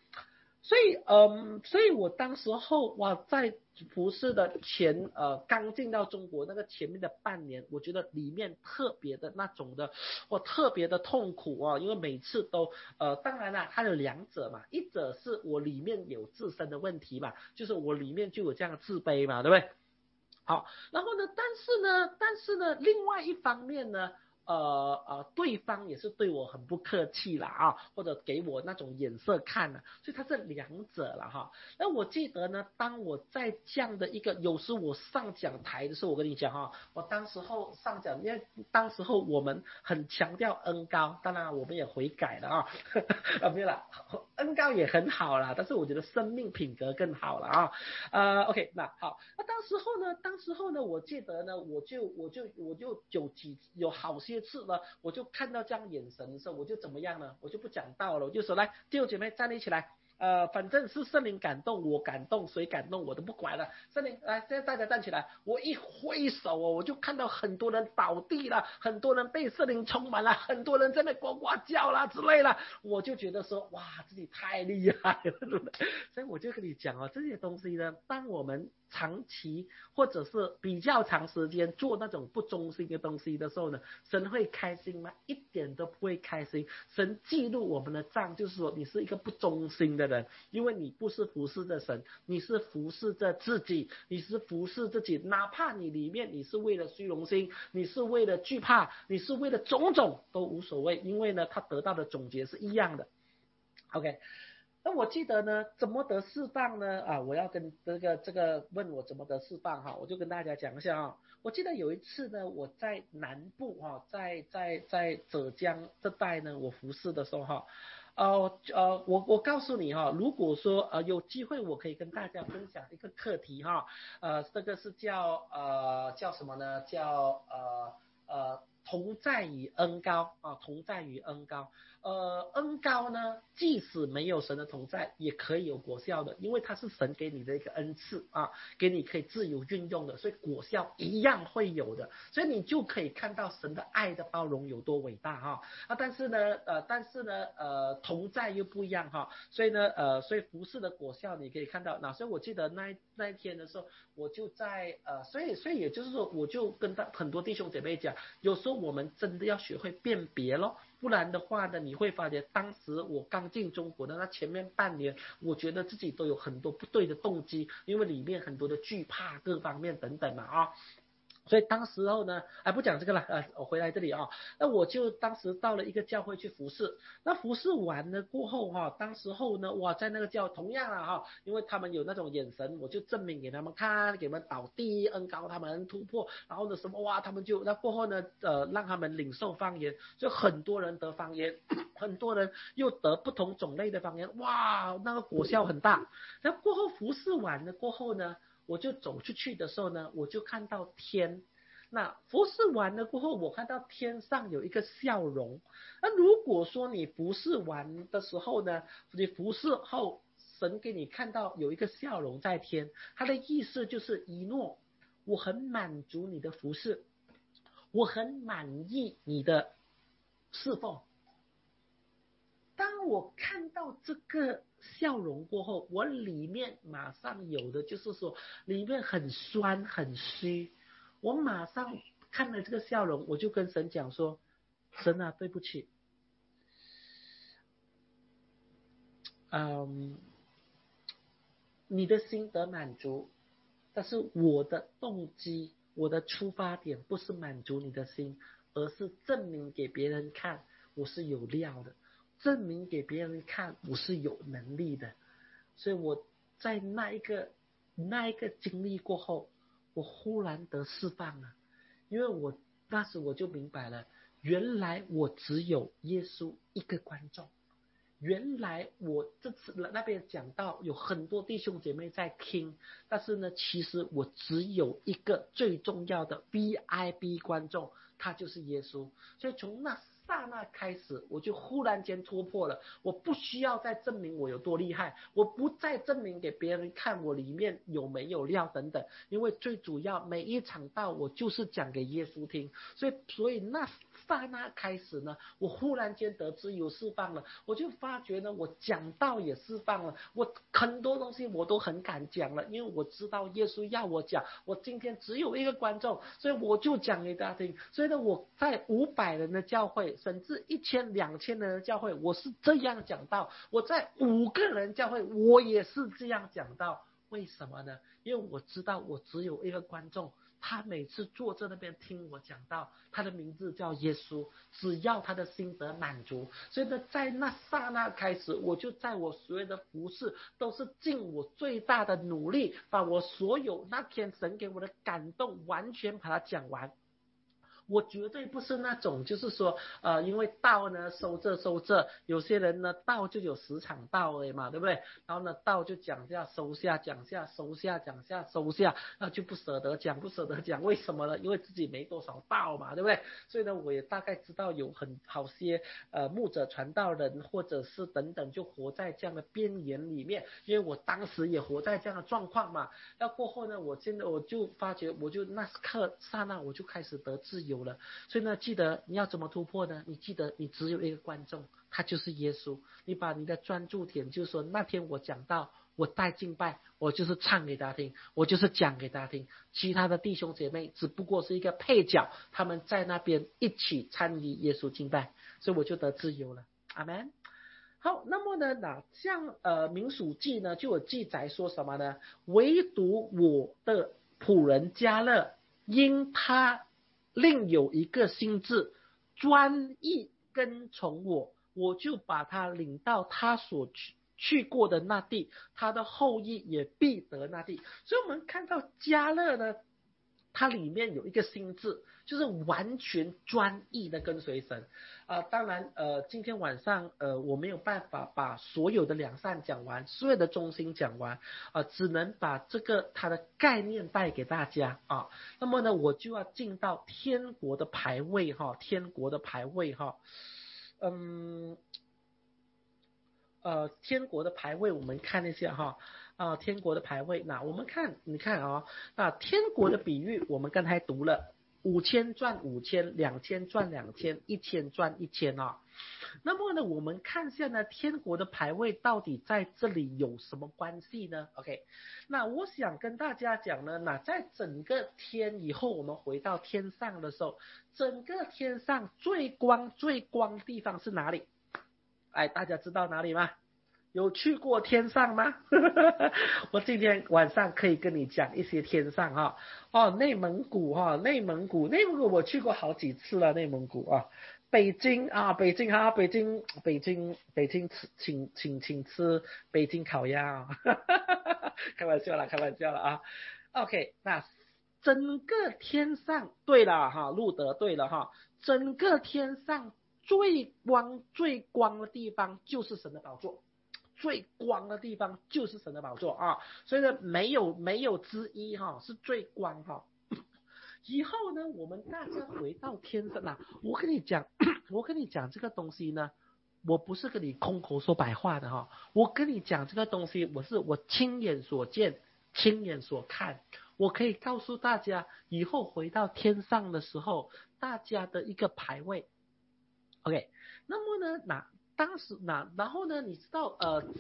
所以我当时候哇，在服侍的刚进到中国那个前面的半年，我觉得里面特别的那种的，我特别的痛苦啊，因为每次都当然啦，它有2者嘛，一者是我里面有自身的问题嘛，就是我里面就有这样的自卑嘛，对不对？好，然后呢，但是呢，另外一方面呢，对方也是对我很不客气啦啊，或者给我那种眼色看了，所以它是2者了哈。那我记得呢，当我在这样的一个，有时我上讲台的时候，我跟你讲哈，我当时候上讲，因为当时候我们很强调恩高，当然我们也悔改了啊，没有啦，恩高也很好啦，但是我觉得生命品格更好了啊。OK， 那好，那当时候呢，我记得呢，我就有好些次呢，我就看到这样眼神的时候，我就怎么样呢？我就不讲道了，我就说来，弟兄姐妹站立起来。反正是圣灵感动，我感动，谁感动我都不管了。圣灵来，现在大家站起来，我一挥手哦，我就看到很多人倒地了，很多人被圣灵充满了，很多人在那呱呱叫啦之类的，我就觉得说哇，自己太厉害了，对不对？所以我就跟你讲哦，这些东西呢，当我们长期或者是比较长时间做那种不忠心的东西的时候呢，神会开心吗？一点都不会开心。神记录我们的账，就是说你是一个不忠心的人，因为你不是服侍着神，你是服侍着自己，你是服侍自己，哪怕你里面你是为了虚荣心，你是为了惧怕，你是为了种种都无所谓，因为呢，他得到的总结是一样的。OK。那我记得呢，怎么得释放呢？啊，我要跟这个问我怎么得释放哈，我就跟大家讲一下啊。我记得有一次呢，我在南部哈，在浙江这带呢，我服侍的时候哈，我告诉你哈，如果说有机会，我可以跟大家分享一个课题哈，这个是叫什么呢？叫同在于恩高啊，同在于恩高。恩高呢，即使没有神的同在，也可以有果效的，因为它是神给你的一个恩赐啊，给你可以自由运用的，所以果效一样会有的，所以你就可以看到神的爱的包容有多伟大哈啊！但是呢，同在又不一样哈，所以服侍的果效你可以看到。那所以我记得那一天的时候，我就在所以也就是说，我就跟很多弟兄姐妹讲，有时候我们真的要学会辨别咯。不然的话呢，你会发觉当时我刚进中国的那前面半年，我觉得自己都有很多不对的动机，因为里面很多的惧怕各方面等等嘛啊。所以当时候呢，不讲这个了，我回来这里啊，那我就当时到了一个教会去服侍，那服侍完了过后哈，当时候呢，哇，在那个同样啊哈，因为他们有那种眼神，我就证明给他们看，给他们倒地，恩高他们突破，然后呢什么哇，他们就那过后呢，让他们领受方言，就很多人得方言，很多人又得不同种类的方言，哇，那个果效很大。然后过后服侍完了过后呢。 我就走出去的时候呢，我就看到天。那服侍完了过后，我看到天上有一个笑容。那如果说你服侍完的时候呢，你服侍后，神给你看到有一个笑容在天，他的意思就是以诺，我很满足你的服侍，我很满意你的侍奉。当我看到这个笑容过后，我里面马上有的就是说，里面很酸很虚。我马上看了这个笑容，我就跟神讲说，神啊，对不起，你的心得满足，但是我的动机，我的出发点不是满足你的心，而是证明给别人看我是有料的，证明给别人看我是有能力的。所以我在那一个经历过后，我忽然得释放了。因为我那时我就明白了，原来我只有耶稣一个观众。原来我这次那边讲到有很多弟兄姐妹在听，但是呢，其实我只有一个最重要的 VIP 观众，他就是耶稣。所以从那刹那开始，我就忽然间突破了，我不需要再证明我有多厉害，我不再证明给别人看我里面有没有料等等，因为最主要每一场道我就是讲给耶稣听。所以那刹那开始呢，我忽然间得自由释放了，我就发觉呢，我讲道也释放了，我很多东西我都很敢讲了，因为我知道耶稣要我讲，我今天只有一个观众，所以我就讲给大家听。所以呢，我在500人的教会，甚至1000、2000人的教会，我是这样讲道；我在5个人教会，我也是这样讲道。为什么呢？因为我知道我只有一个观众，他每次坐在那边听我讲道，他的名字叫耶稣，只要他的心得满足。所以呢，在那刹那开始，我就在我所有的服事都是尽我最大的努力，把我所有那天神给我的感动完全把它讲完。我绝对不是那种就是说因为道呢收这，有些人呢道就有10场道而已嘛，对不对？然后呢道就讲下收下，讲下收下，讲下收下，那就不舍得讲，为什么呢？因为自己没多少道嘛，对不对？所以呢我也大概知道有很好些牧者传道人或者是等等就活在这样的边缘里面，因为我当时也活在这样的状况嘛。那过后呢，我就发觉，我就那刻刹那我就开始得自由了。所以呢，记得你要怎么突破呢？你记得你只有一个观众，他就是耶稣。你把你的专注点，就是说那天我讲到我带敬拜，我就是唱给大家听，我就是讲给大家听，其他的弟兄姐妹只不过是一个配角，他们在那边一起参与耶稣敬拜，所以我就得自由了。阿们。好，那么呢，像民数记呢就有记载说什么呢？唯独我的仆人迦勒，因他另有一个心志，专一跟从我，我就把他领到他所去过的那地，他的后裔也必得那地。所以我们看到迦勒呢，它里面有一个心志，就是完全专一的跟随神。当然今天晚上我没有办法把所有的良善讲完，所有的中心讲完，只能把这个它的概念带给大家啊。那么呢，我就要进到天国的排位哈，天国的排位哈，天国的排位我们看一下哈。天国的排位，那我们看，你看天国的比喻我们刚才读了，5000赚5000，2000赚2000，1000赚1000啊。那么呢，我们看一下呢，天国的排位到底在这里有什么关系呢 ？OK， 那我想跟大家讲呢，那在整个天以后，我们回到天上的时候，整个天上最光的地方是哪里？哎，大家知道哪里吗？有去过天上吗？我今天晚上可以跟你讲一些天上内蒙古内蒙古我去过好几次了，内蒙古北京请吃北京烤鸭开玩笑了OK， 那整个天上，对了路德对了整个天上最光的地方就是神的宝座。 最光的地方就是神的宝座啊，所以呢没有之一哈，是最光哈。以后呢，我们大家回到天上啊，我跟你讲，我跟你讲这个东西呢，我不是跟你空口说白话的哈，我跟你讲这个东西，我亲眼所见，亲眼所看，我可以告诉大家，以后回到天上的时候，大家的一个排位。OK，那么呢，当时然后呢，你知道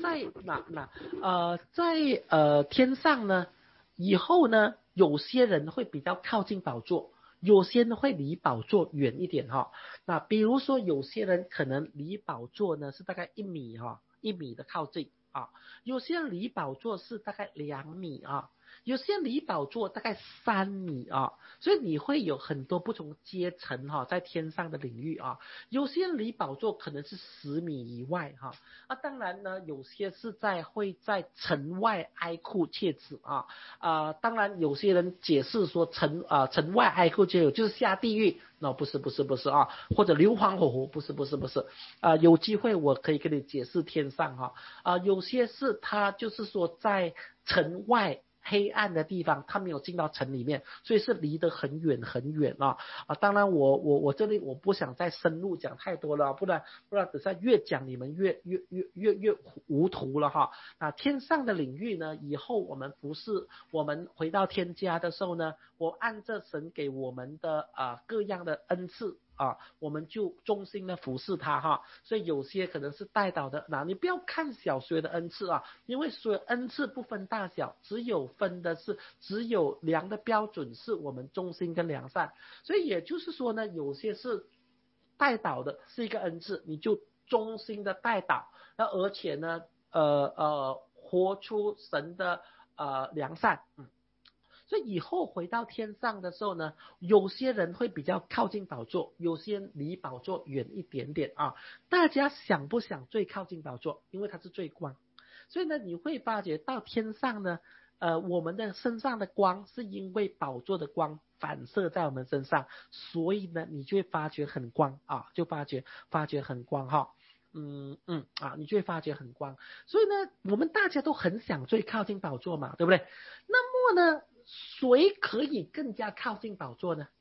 在天上呢，以后呢，有些人会比较靠近宝座，有些人会离宝座远一点哈。那比如说有些人可能离宝座呢是大概1米哈，1米的靠近啊，有些人离宝座是大概2米啊。有些离宝座大概3米啊，所以你会有很多不同阶层哈，在天上的领域啊，有些离宝座可能是10米以外哈，当然呢，有些是会在城外哀哭切齿当然有些人解释说城外哀哭切齿就是下地狱，那不是啊，或者硫磺火湖，不是有机会我可以跟你解释天上哈有些是他就是说在城外黑暗的地方，他没有进到城里面，所以是离得很远很远当然我这里我不想再深入讲太多了，不然等下越讲你们越糊涂了哈。天上的领域呢，以后我们回到天家的时候呢，我按着神给我们的各样的恩赐我们就忠心的服侍他哈。所以有些可能是带导的，你不要看小所有的恩赐因为所有恩赐不分大小，只有量的标准是我们忠心跟良善。所以也就是说呢，有些是带导的是一个恩赐，你就忠心的带导，而且呢活出神的良善所以以后回到天上的时候呢，有些人会比较靠近宝座，有些人离宝座远一点点大家想不想最靠近宝座？因为它是最光，所以呢，你会发觉到天上呢，我们的身上的光是因为宝座的光反射在我们身上，所以呢，你就会发觉很光就发觉很光哈。你就会发觉很光，所以呢，我们大家都很想最靠近宝座嘛，对不对？那么呢，谁可以更加靠近宝座呢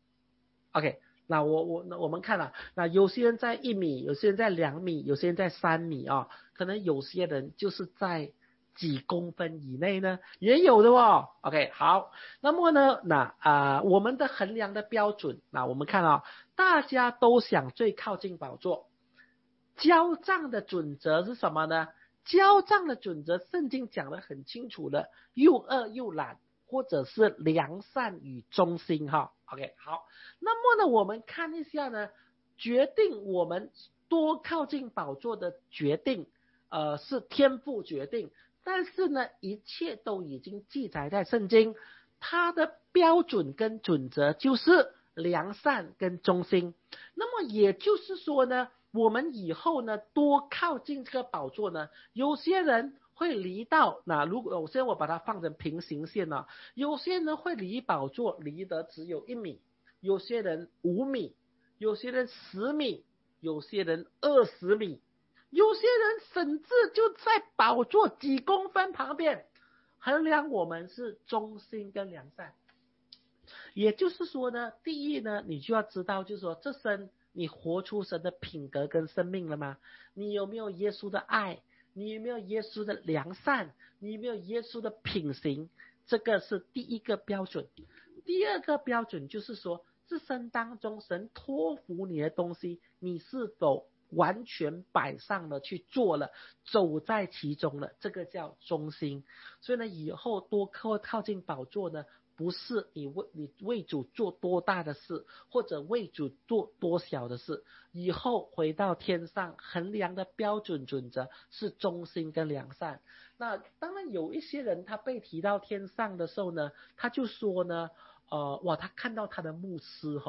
？OK， 那我们看了，那有些人在1米，有些人在2米，有些人在3米可能有些人就是在几公分以内呢，也有的OK， 好，那么呢，我们的衡量的标准，我们看大家都想最靠近宝座。交账的准则是什么呢？交账的准则，圣经讲得很清楚的，又恶又懒，或者是良善与忠心OK， 好，那么呢，我们看一下呢，决定我们多靠近宝座的决定，是天父决定，但是呢，一切都已经记载在圣经，它的标准跟准则就是良善跟忠心。那么也就是说呢，我们以后呢多靠近这个宝座呢，有些人会离到如果现在我把它放成平行线有些人会离宝座离得只有1米，有些人5米，有些人10米，有些人20米，有些人甚至就在宝座几公分旁边，衡量我们是忠心跟良善。也就是说呢，第一呢，你就要知道，就是说这生你活出神的品格跟生命了吗？你有没有耶稣的爱？你有没有耶稣的良善？你有没有耶稣的品行？这个是第一个标准。第二个标准就是说，这生当中神托付你的东西，你是否完全摆上了去做了，走在其中了，这个叫忠心。所以呢，以后多靠近宝座呢，不是你为主做多大的事，或者为主做多小的事，以后回到天上衡量的标准准则是忠心跟良善。那当然有一些人他被提到天上的时候呢，他就说呢他看到他的牧师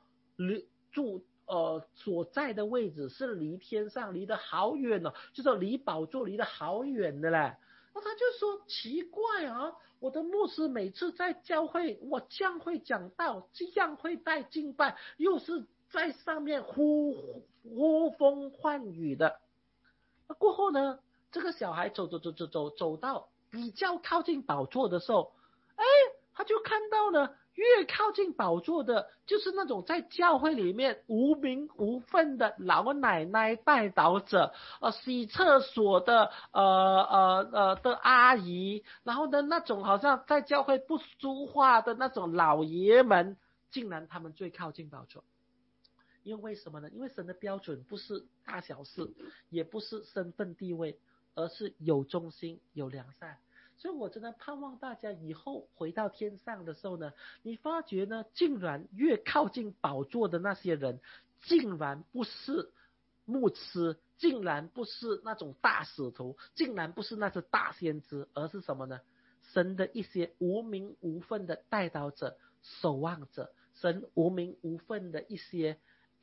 所在的位置是离天上离得好远就是离宝座离得好远的嘞。那他就说奇怪我的牧师每次在教会，我这样会讲道，这样会带敬拜，又是在上面呼风唤雨的。过后呢， 这个小孩走到比较靠近宝座的时候，他就看到了越靠近宝座的，就是那种在教会里面无名无分的老奶奶带导者，洗厕所的的阿姨，然后呢那种好像在教会不说话的那种老爷们，竟然他们最靠近宝座。因为什么呢？因为神的标准不是大小事，也不是身份地位，而是有忠心有良善。所以我真的盼望大家以后回到天上的时候呢，你发觉呢，竟然越靠近宝座的那些人，竟然不是牧师，竟然不是那种大使徒，竟然不是那些大先知，而是什么呢？神的一些无名无分的代祷者、守望者，神无名无分的一些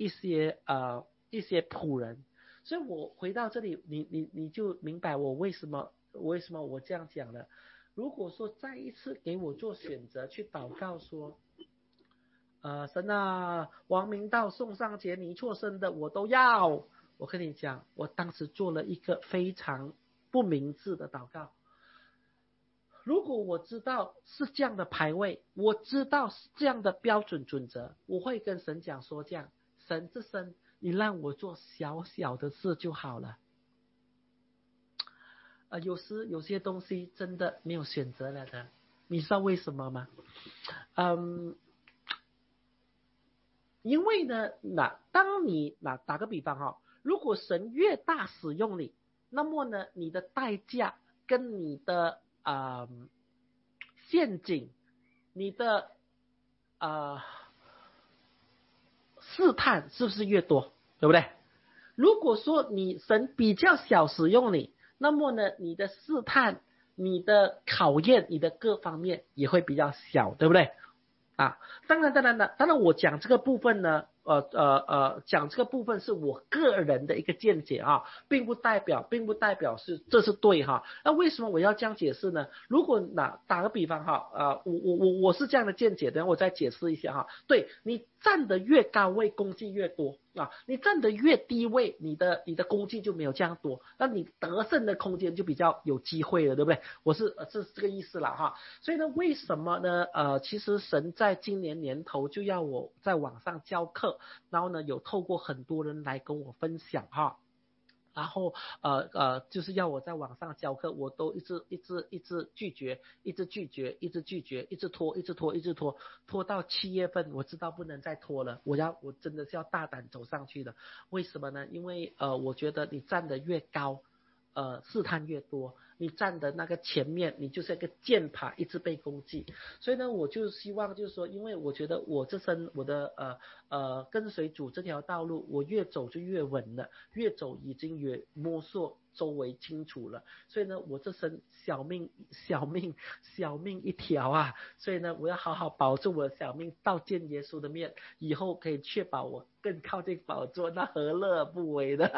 仆人。所以我回到这里，你就明白我为什么我这样讲了。如果说再一次给我做选择去祷告说，神啊，王明道、宋尚杰、倪错生的我都要。我跟你讲，我当时做了一个非常不明智的祷告。如果我知道是这样的排位，我知道是这样的标准准则，我会跟神讲说这样，神之神，你让我做小小的事就好了。有时有些东西真的没有选择了的，你知道为什么吗？因为呢，当你打个比方如果神越大使用你，那么呢，你的代价跟你的陷阱，你的试探是不是越多，对不对？如果说你神比较小使用你，那么呢，你的试探、你的考验、你的各方面也会比较小，对不对？当然我讲这个部分呢，讲这个部分是我个人的一个见解并不代表这是对那为什么我要这样解释呢？如果打个比方我是这样的见解，等下我再解释一下对，你站得越高位，功绩越多你站得越低位，你的功绩就没有这样多，那你得胜的空间就比较有机会了，对不对？我是这个意思了所以呢，为什么呢？其实神在今年年头就要我在网上教课，然后呢，有透过很多人来跟我分享然后就是要我在网上教课，我都一直拒绝，一直拖到7月份，我知道不能再拖了，我真的是要大胆走上去的。为什么呢？因为我觉得你站得越高，试探越多，你站的那个前面，你就是一个箭靶，一直被攻击。所以呢，我就希望就是说，因为我觉得我的跟随主这条道路，我越走就越稳了，越走已经越摸索周围清楚了。所以呢，我这身小命一条所以呢，我要好好保住我的小命，到见耶稣的面，以后可以确保我更靠近宝座，那何乐而不为的？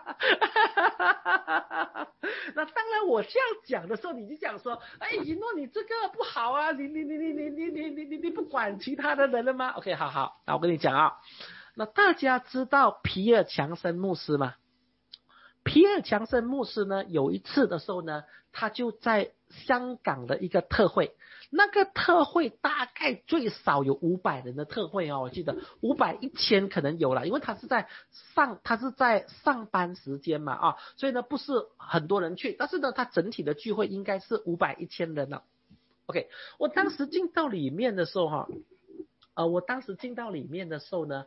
那当然，我这样讲的时候，你就讲说，一诺你这个不好你不管其他的人了吗 ？OK， 好，那我跟你讲那大家知道皮尔强森牧师吗？皮尔强森牧师呢，有一次的时候呢，他就在香港的一个特会，那个特会大概最少有500人的特会我记得500、1000可能有了，因为他是在上班时间嘛所以呢不是很多人去，但是呢他整体的聚会应该是500、1000人了。OK， 我当时进到里面的时候呢，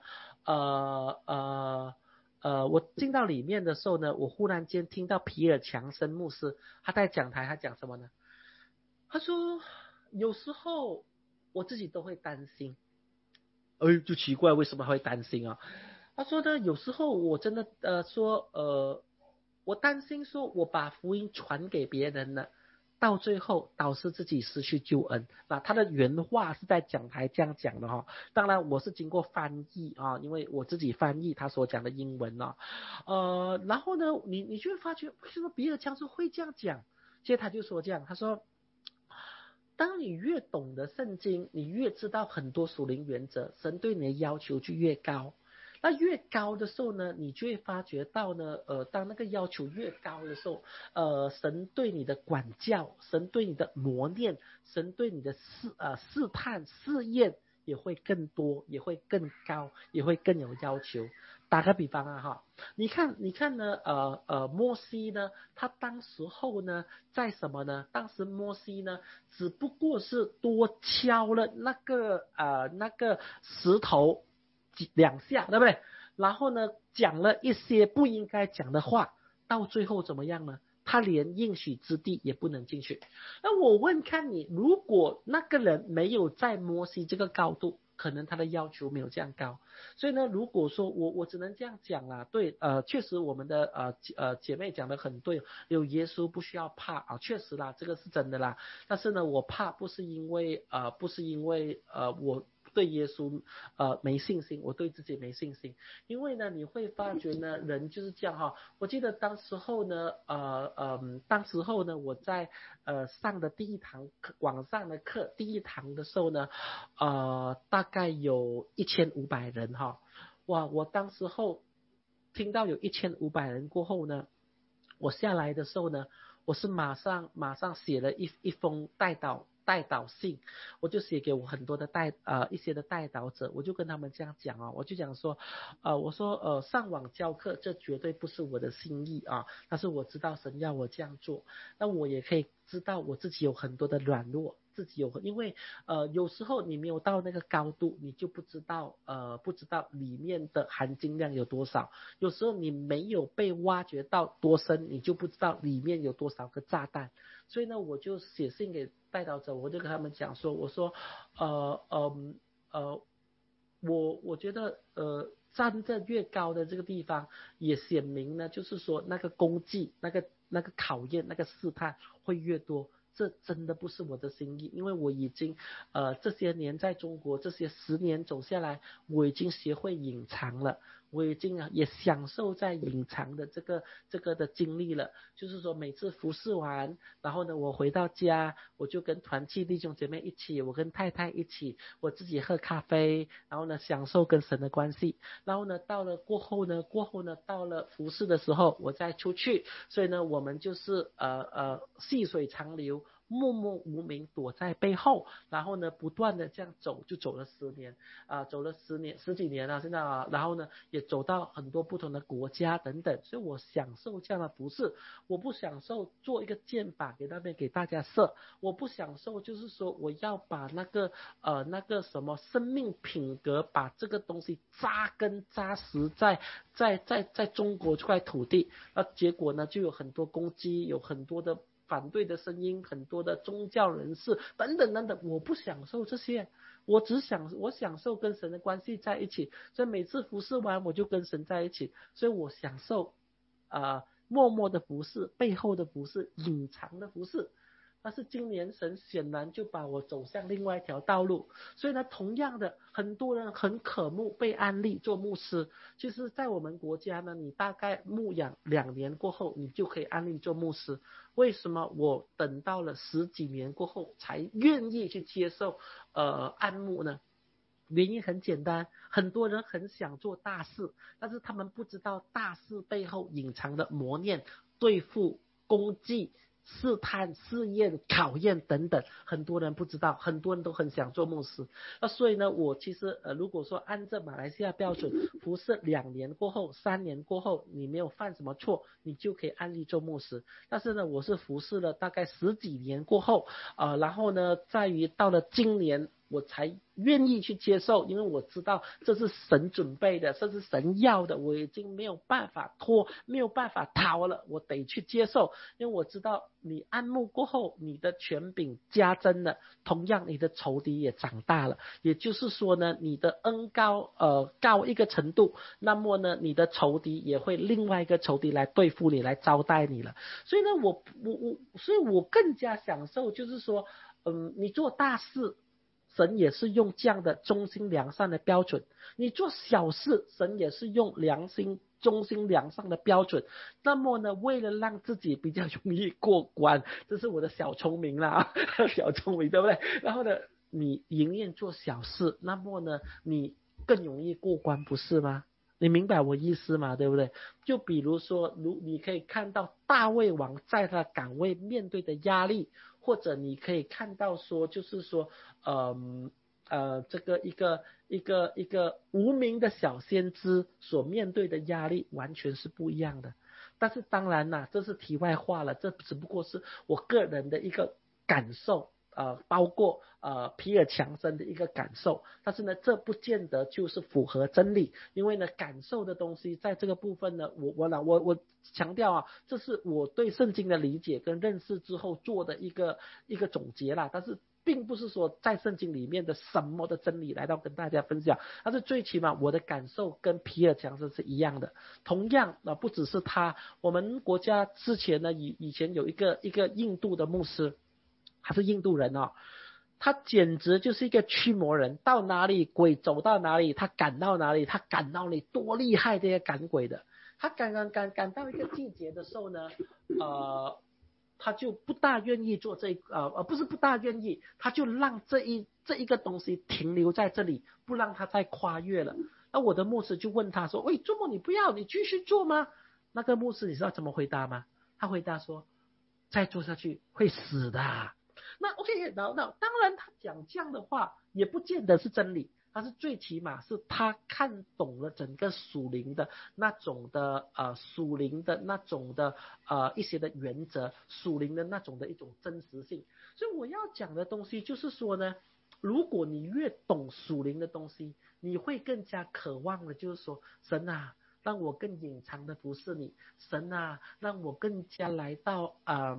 我进到里面的时候呢，我忽然间听到皮尔强森牧师他在讲台，他讲什么呢？他说有时候我自己都会担心，就奇怪为什么会担心他说呢，有时候我真的我担心说我把福音传给别人了，到最后导致自己失去救恩。那他的原话是在讲台这样讲的当然我是经过翻译因为我自己翻译他所讲的英文然后呢，你就会发觉为什么比尔强森会这样讲？接着他就说这样，他说，当你越懂得圣经，你越知道很多属灵原则，神对你的要求就越高。 那越高的时候呢，你就会发觉到呢，当那个要求越高的时候，神对你的管教，神对你的磨练，神对你的试探试验也会更多，也会更高，也会更有要求。打个比方啊哈，你看呢，摩西呢，他当时候呢，在什么呢？当时摩西呢，只不过是多敲了那个石头两下，对不对？然后呢，讲了一些不应该讲的话，到最后怎么样呢？他连应许之地也不能进去。那我问看你，如果那个人没有在摩西这个高度，可能他的要求没有这样高。所以呢，如果说我只能这样讲啦，对，确实我们的姐妹讲的很对，有耶稣不需要怕啊，确实啦，这个是真的啦。但是呢，我怕不是因为我对耶稣没信心，我对自己没信心。因为呢，你会发觉呢，人就是这样哈。我记得当时候呢，我在上的第一堂课，网上的课第一堂的时候呢，大概有1500人哈。哇，我当时候听到有1500人过后呢，我下来的时候呢，我是马上写了一封代祷信，我就写给我很多的一些的代祷者，我就跟他们这样讲啊，我就讲说，我说上网教课这绝对不是我的心意啊，但是我知道神要我这样做，那我也可以知道我自己有很多的软弱，因为有时候你没有到那个高度，你就不知道里面的含金量有多少，有时候你没有被挖掘到多深，你就不知道里面有多少个炸弹。所以呢，我就写信给代祷者，我就跟他们讲说，我说，我觉得站在越高的这个地方，也显明呢，就是说那个功绩、那个考验、那个试探会越多。这真的不是我的心意，因为我已经这些年在中国这些10年走下来，我已经学会隐藏了，我已经也享受在隐藏的这个的经历了。就是说每次服侍完，然后呢我回到家，我就跟团契弟兄姐妹一起，我跟太太一起，我自己喝咖啡，然后呢享受跟神的关系。然后呢到了过后呢到了服侍的时候，我再出去。所以呢我们就是细水长流，默默无名躲在背后，然后呢不断的这样走，就走了10年走了十几年了现在然后呢也走到很多不同的国家等等。所以我享受这样的服侍，我不享受做一个箭靶给大家射，我不享受就是说我要把那个什么生命品格，把这个东西扎根扎实在中国这块土地。结果呢就有很多攻击，有很多的反对的声音，很多的宗教人士等等等等，我不享受这些，我享受跟神的关系在一起，所以每次服侍完我就跟神在一起，所以我享受默默的服侍，背后的服侍，隐藏的服侍。但是今年神显然就把我走向另外一条道路，所以呢，同样的，很多人很渴慕被安利做牧师。其实，在我们国家呢，你大概牧养2年过后，你就可以安利做牧师。为什么我等到了10几年过后才愿意去接受安牧呢？原因很简单，很多人很想做大事，但是他们不知道大事背后隐藏的磨练、对付、功绩、试探、试验、考验等等，很多人不知道，很多人都很想做牧师。所以呢，我其实如果说按照马来西亚标准，服侍2年过后、3年过后，你没有犯什么错，你就可以安利做牧师。但是呢，我是服侍了大概10几年过后，然后呢，在于到了今年，我才愿意去接受，因为我知道这是神准备的，这是神要的，我已经没有办法拖，没有办法逃了，我得去接受。因为我知道你安牧过后，你的权柄加增了，同样你的仇敌也长大了。也就是说呢，你的恩高一个程度，那么呢，你的仇敌也会另外一个仇敌来对付你，来招待你了。所以呢，所以我更加享受，就是说，你做大事，神也是用这样的忠心良善的标准，你做小事，神也是用忠心良善的标准。那么呢，为了让自己比较容易过关，这是我的小聪明啦，小聪明对不对？然后呢，你宁愿做小事，那么呢，你更容易过关，不是吗？ 你明白我意思吗？对不对？就比如说，你可以看到大卫王在他岗位面对的压力，或者你可以看到说，就是说，这个一个无名的小先知所面对的压力完全是不一样的。但是当然啦，这是题外话了，这只不过是我个人的一个感受。包括皮尔强森的一个感受，但是呢，这不见得就是符合真理，因为呢，感受的东西在这个部分呢，我强调啊，这是我对圣经的理解跟认识之后做的一个总结啦，但是并不是说在圣经里面的什么的真理来到跟大家分享，但是最起码我的感受跟皮尔强森是一样的。同样不只是他，我们国家之前呢以前有一个印度的牧师。他是印度人哦，他简直就是一个驱魔人，到哪里鬼走到哪里，他赶到哪里，他赶到你多厉害这些赶鬼的。他赶到一个季节的时候呢，他就不大愿意做不是不大愿意，他就让这一个东西停留在这里，不让他再跨越了。那我的牧师就问他说：喂，周末你不要，你继续做吗？那个牧师你知道怎么回答吗？他回答说：再做下去会死的。那 OK， 那当然他讲这样的话也不见得是真理，但是最起码是他看懂了整个属灵的那种的属灵的那种的一些的原则，属灵的那种的一种真实性。所以我要讲的东西就是说呢，如果你越懂属灵的东西，你会更加渴望的就是说，神啊，让我更隐藏的服侍你，神啊，让我更加来到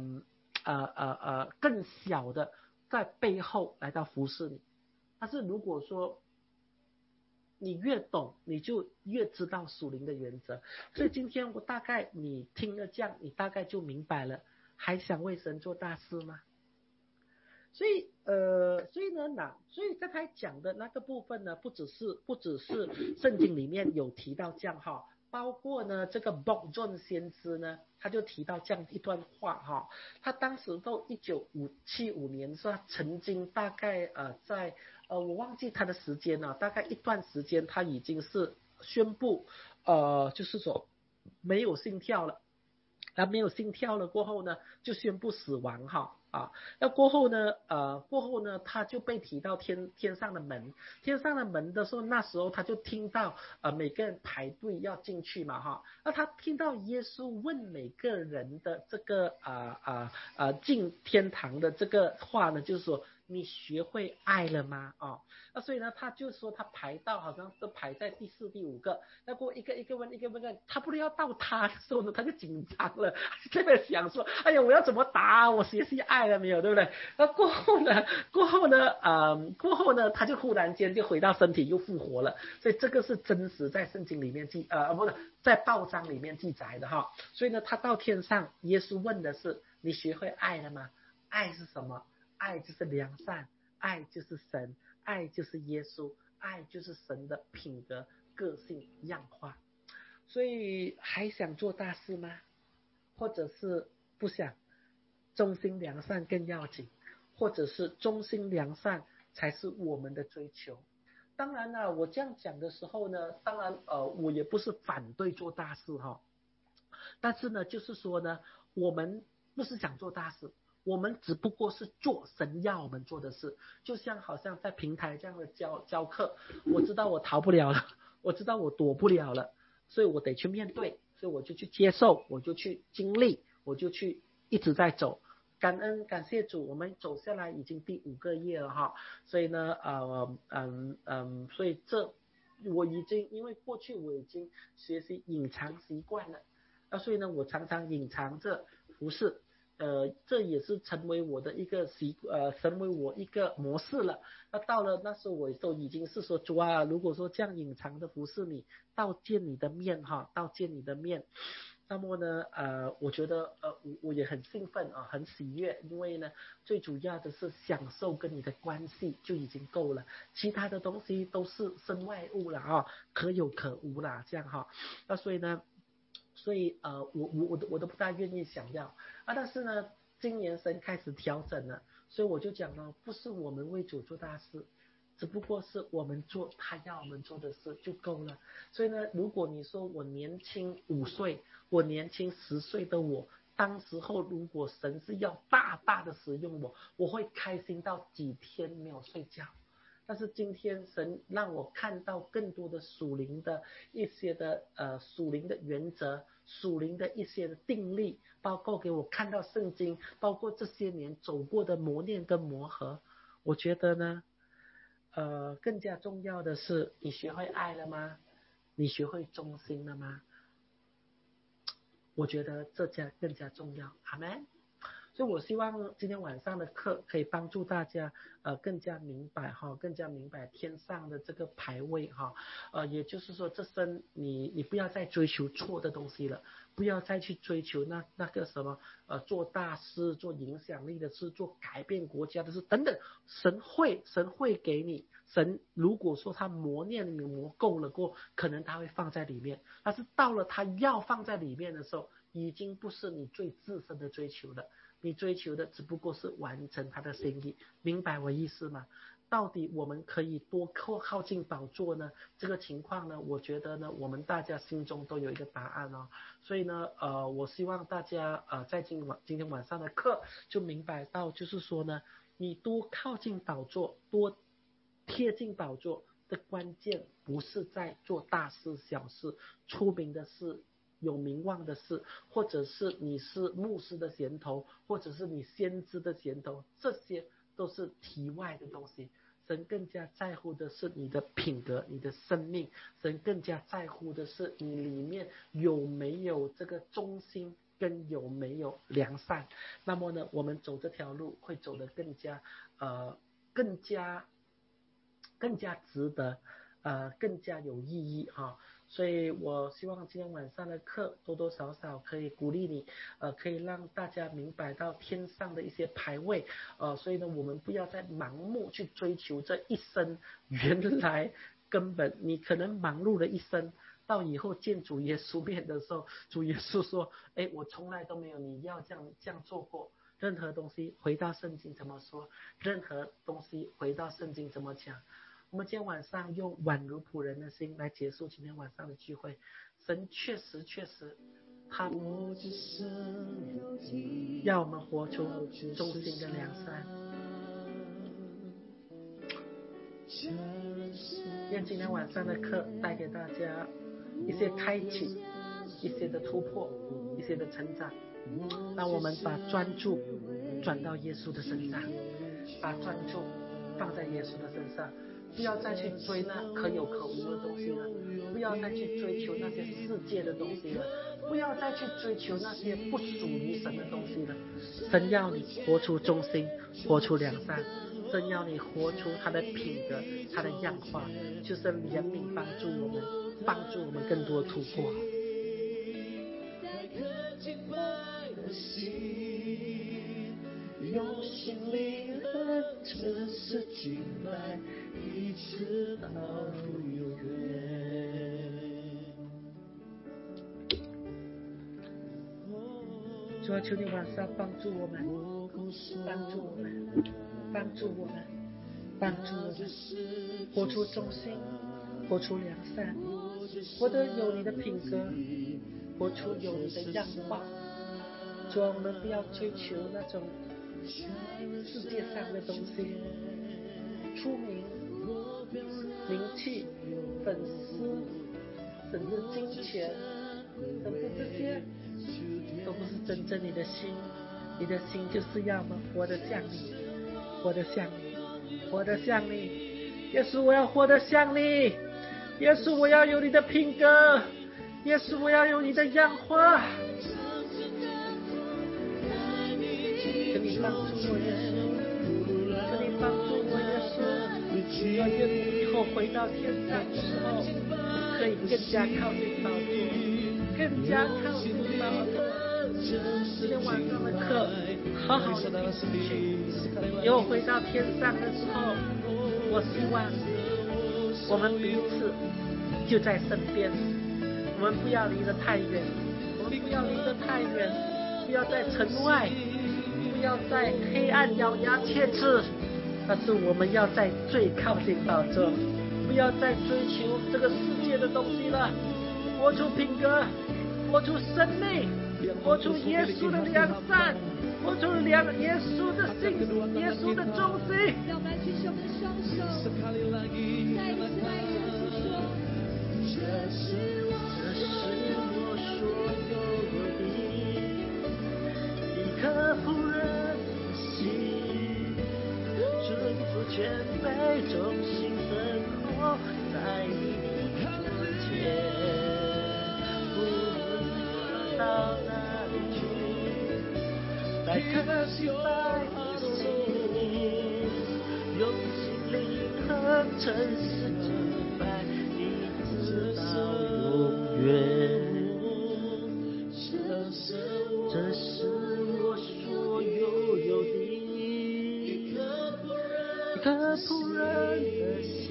更小的在背后来到服侍你。但是如果说你越懂，你就越知道属灵的原则。所以今天我大概你听了这样，你大概就明白了。还想为神做大事吗？所以所以刚才讲的那个部分呢，不只是圣经里面有提到这样哈，包括呢这个 Bob Jones 先知呢，他就提到这样一段话哈，他当时到1975年是他曾经大概在我忘记他的时间了，大概一段时间他已经是宣布就是说没有心跳了。他没有心跳了过后呢，就宣布死亡哈啊。那过后呢，他就被提到天上的门，天上的门的时候，那时候他就听到每个人排队要进去嘛哈。那他听到耶稣问每个人的这个进天堂的这个话呢，就是说你学会爱了吗？哦，那所以呢，他就说他排到好像都排在第4、第5个，那过一个问，他不知道到他的时候呢，他就紧张了，特别想说，哎呀，我要怎么答？我学习爱了没有，对不对？那过后呢，他就忽然间就回到身体又复活了，所以这个是真实在圣经里面不是在报章里面记载的哈。所以呢，他到天上，耶稣问的是你学会爱了吗？爱是什么？爱就是良善，爱就是神，爱就是耶稣，爱就是神的品格、个性、样化。所以还想做大事吗？或者是不想？忠心良善更要紧，或者是忠心良善才是我们的追求。当然了，我这样讲的时候呢，当然我也不是反对做大事哈，但是呢，就是说呢，我们不是想做大事，我们只不过是做神要我们做的事。就像好像在平台这样的教课，我知道我逃不了了，我知道我躲不了了，所以我得去面对，所以我就去接受，我就去经历，我就去一直在走。感恩感谢主，我们走下来已经第5个月了哈，所以呢，所以我已经因为过去我已经学习隐藏习惯了。所以呢，我常常隐藏着服侍，这也是成为我的一个成为我一个模式了。那到了那时候，我都已经是说，主啊，如果说这样隐藏的服侍你，到见你的面哈，到见你的面。那么呢，我觉得我也很兴奋啊，很喜悦，因为呢，最主要的是享受跟你的关系就已经够了，其他的东西都是身外物了啊，可有可无啦，这样哈。那所以呢。所以我都不大愿意想要但是呢，今年神开始调整了，所以我就讲了，不是我们为主做大事， 只不过是我们做他要我们做的事就够了。所以呢，如果你说我年轻5岁，我年轻10岁的我，当时候如果神是要大大的使用我，我会开心到几天没有睡觉。但是今天神让我看到更多的属灵的一些的属灵的原则，属灵的一些的定力，包括给我看到圣经，包括这些年走过的磨练跟磨合。我觉得呢更加重要的是，你学会爱了吗？你学会忠心了吗？我觉得这更加重要。阿们。所以我希望今天晚上的课可以帮助大家更加明白更加明白天上的这个排位也就是说这生你不要再追求错的东西了，不要再去追求那个什么做大事、做影响力的事、做改变国家的事等等。神会给你，神如果说他磨练你磨够了过，可能他会放在里面，但是到了他要放在里面的时候，已经不是你最自身的追求了，你追求的只不过是完成他的心意。明白我意思吗？到底我们可以多靠近宝座呢？这个情况呢，我觉得呢，我们大家心中都有一个答案哦。所以呢，我希望大家在今天晚上的课就明白到，就是说呢，你多靠近宝座，多贴近宝座的关键，不是在做大事小事、出名的事、有名望的事，或者是你是牧师的衔头，或者是你先知的衔头，这些都是题外的东西。神更加在乎的是你的品格，你的生命。神更加在乎的是你里面有没有这个忠心，跟有没有良善。那么呢，我们走这条路会走得更加值得，更加有意义所以我希望今天晚上的课多多少少可以鼓励你，可以让大家明白到天上的一些排位，所以呢，我们不要再盲目去追求这一生，原来根本你可能忙碌了一生，到以后见主耶稣面的时候，主耶稣说，我从来都没有你要这样做过。任何东西回到圣经怎么说，任何东西回到圣经怎么讲。我们今天晚上用宛如仆人的心来结束今天晚上的聚会。神确实他要我们活出忠心跟良善。愿今天晚上的课带给大家一些开启，一些的突破，一些的成长。让我们把专注转到耶稣的身上，把专注放在耶稣的身上，不要再去追那可有可无的东西了，不要再去追求那些世界的东西了，不要再去追求那些不属于神的东西了。神要你活出忠心，活出良善，神要你活出他的品格，他的样化，就是怜悯帮助我们更多突破。用心灵和诚实敬拜，一直到永远。主啊，求你晚上帮助我们，活出忠心，活出良善，活得有你的品格，活出有你的样化。主啊，我们不要追求那种世界上的东西，出名、名气、粉丝，甚至金钱，甚至这些都不是真正你的心。你的心就是要么活得像你，活得像你。耶稣，我要活得像你。耶稣，我要有你的品格。耶稣，我要有你的样化。求你帮助我，耶稣，求你帮助我，耶稣。愿你以后回到天上的时候，可以更加靠近宝座，更加靠近宝座。今天晚上的课，好好的听进去。以后回到天上的时候，我希望我们彼此就在身边，我们不要离得太远，不要在城外，不要在黑暗咬牙切齿， 但是我们要在最靠近宝座，不要再追求这个世界的东西了，活出品格，活出生命，活出耶稣的良善，活出耶稣的心，耶稣的忠心。 让我们举起我们的双手，再一次来跟主说，这是我所有的， 一颗仆人的心，顺服全备，忠心等候在你的前，无论我到哪里去，带颗敬拜的心，用心灵和诚实敬拜，一直到永远。这是我所有的，一颗仆人的心，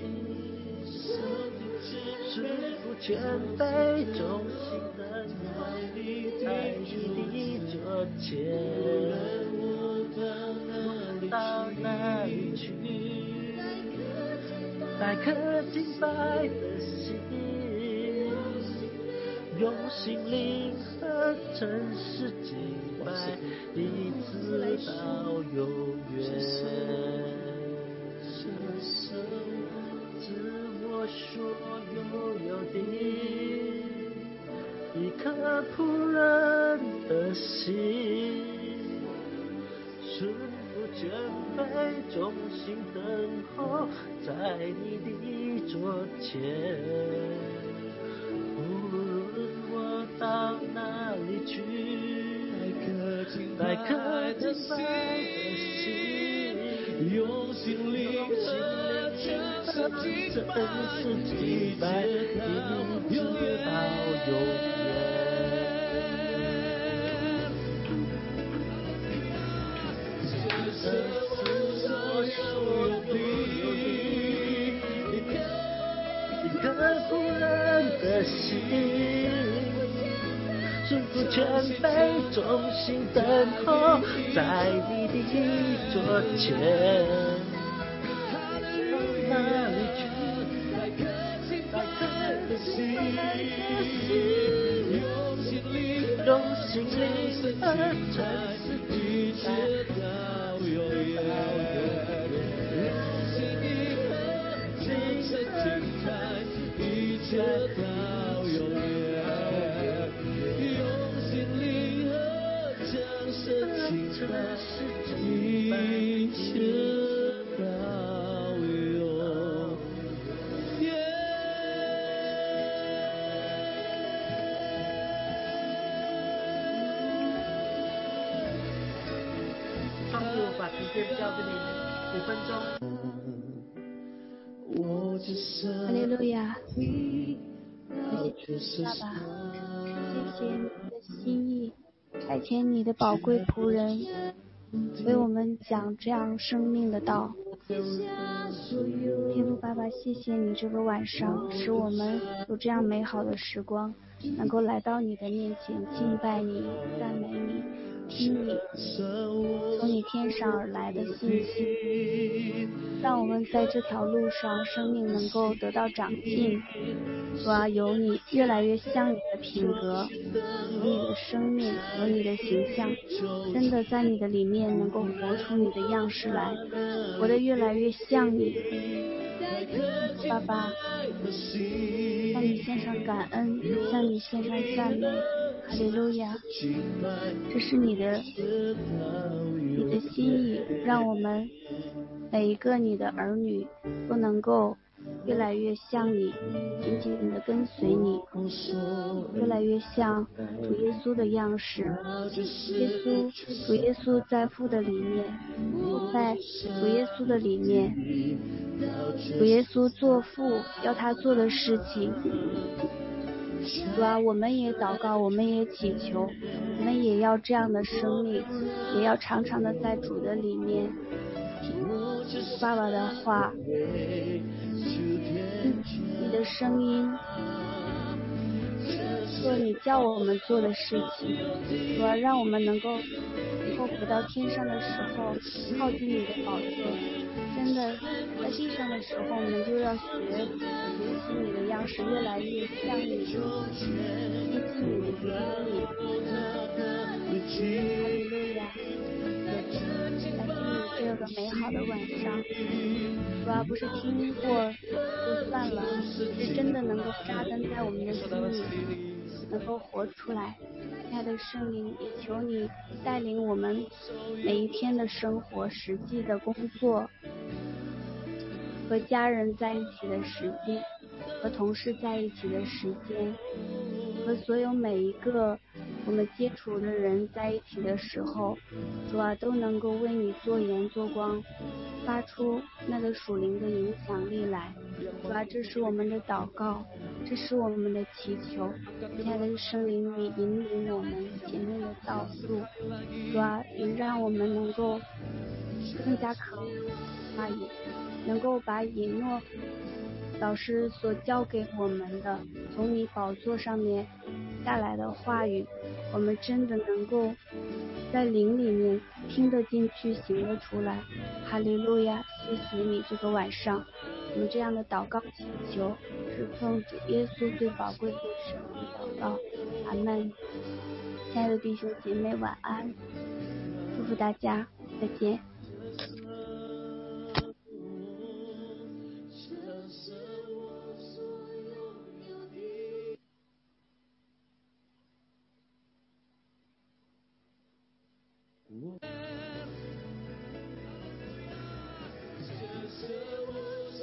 顺服全备，忠心的在你的桌前，到哪里去，带颗敬拜的心，用心灵和诚实敬拜，一直到永远。这是我所有的，一颗仆人的心，顺服全备，忠心等候在你的桌前。无论我到哪里去，带颗敬拜的心，用心灵和诚实敬拜，一直到永远。这是我所有的，一颗仆人的心，顺服全备，忠心等候在你的桌前。到哪里去，带颗的心，用心灵和诚实敬拜，到永远。一直到永远，用心灵和诚实敬拜，一直到永远。创作把时间交给你5分钟。 哈利路亚！谢谢爸爸，谢谢你的心意，差遣你的宝贵仆人为我们讲这样生命的道。天父爸爸，谢谢你这个晚上使我们有这样美好的时光，能够来到你的面前敬拜你、赞美你，听你从你天上而来的信息，让我们在这条路上生命能够得到长进。主啊，有你越来越像你的品格，有你的生命，有你的形象，真的在你的里面能够活出你的样式来，活得越来越像你。爸爸，向你献上感恩，向你献上赞美，哈利路亚！这是你的心意，让我们每一个你的儿女都能够越来越像你，紧紧的跟随你，越来越像主耶稣的样式。主耶稣在父的里面，在主耶稣的里面，主耶稣做父要他做的事情。主啊，我们也祷告，我们也祈求，我们也要这样的生命，也要常常的在主的里面听爸爸的话，你的声音， 做你叫我们做的事情。主啊，让我们能够以后回到天上的时候靠近你的宝座。真的，在地上的时候，我们就要学习你的样式，越来越像你，接近你的原理。哈利路亚！感谢你这个美好的晚上，主要不是听过就算了，是真的能够扎根在我们的心里，能够活出来。亲爱的圣灵，也求你带领我们每一天的生活、实际的工作，和家人在一起的时间，和同事在一起的时间，和所有每一个我们接触的人在一起的时候，主啊，都能够为你做盐做光，发出那个属灵的影响力来。主啊，这是我们的祷告，这是我们的祈求。亲爱的圣灵，你引领我们前面的道路。主啊，也让我们能够更加渴慕话语，能够把以诺老师所教给我们的，从你宝座上面下来的话语，我们真的能够在灵里面听得进去，行得出来。哈利路亚！谢谢你这个晚上，我们这样的祷告祈求，是奉主耶稣最宝贵的圣名祷告。阿门。亲爱的弟兄姐妹，晚安，祝福大家，再见。 我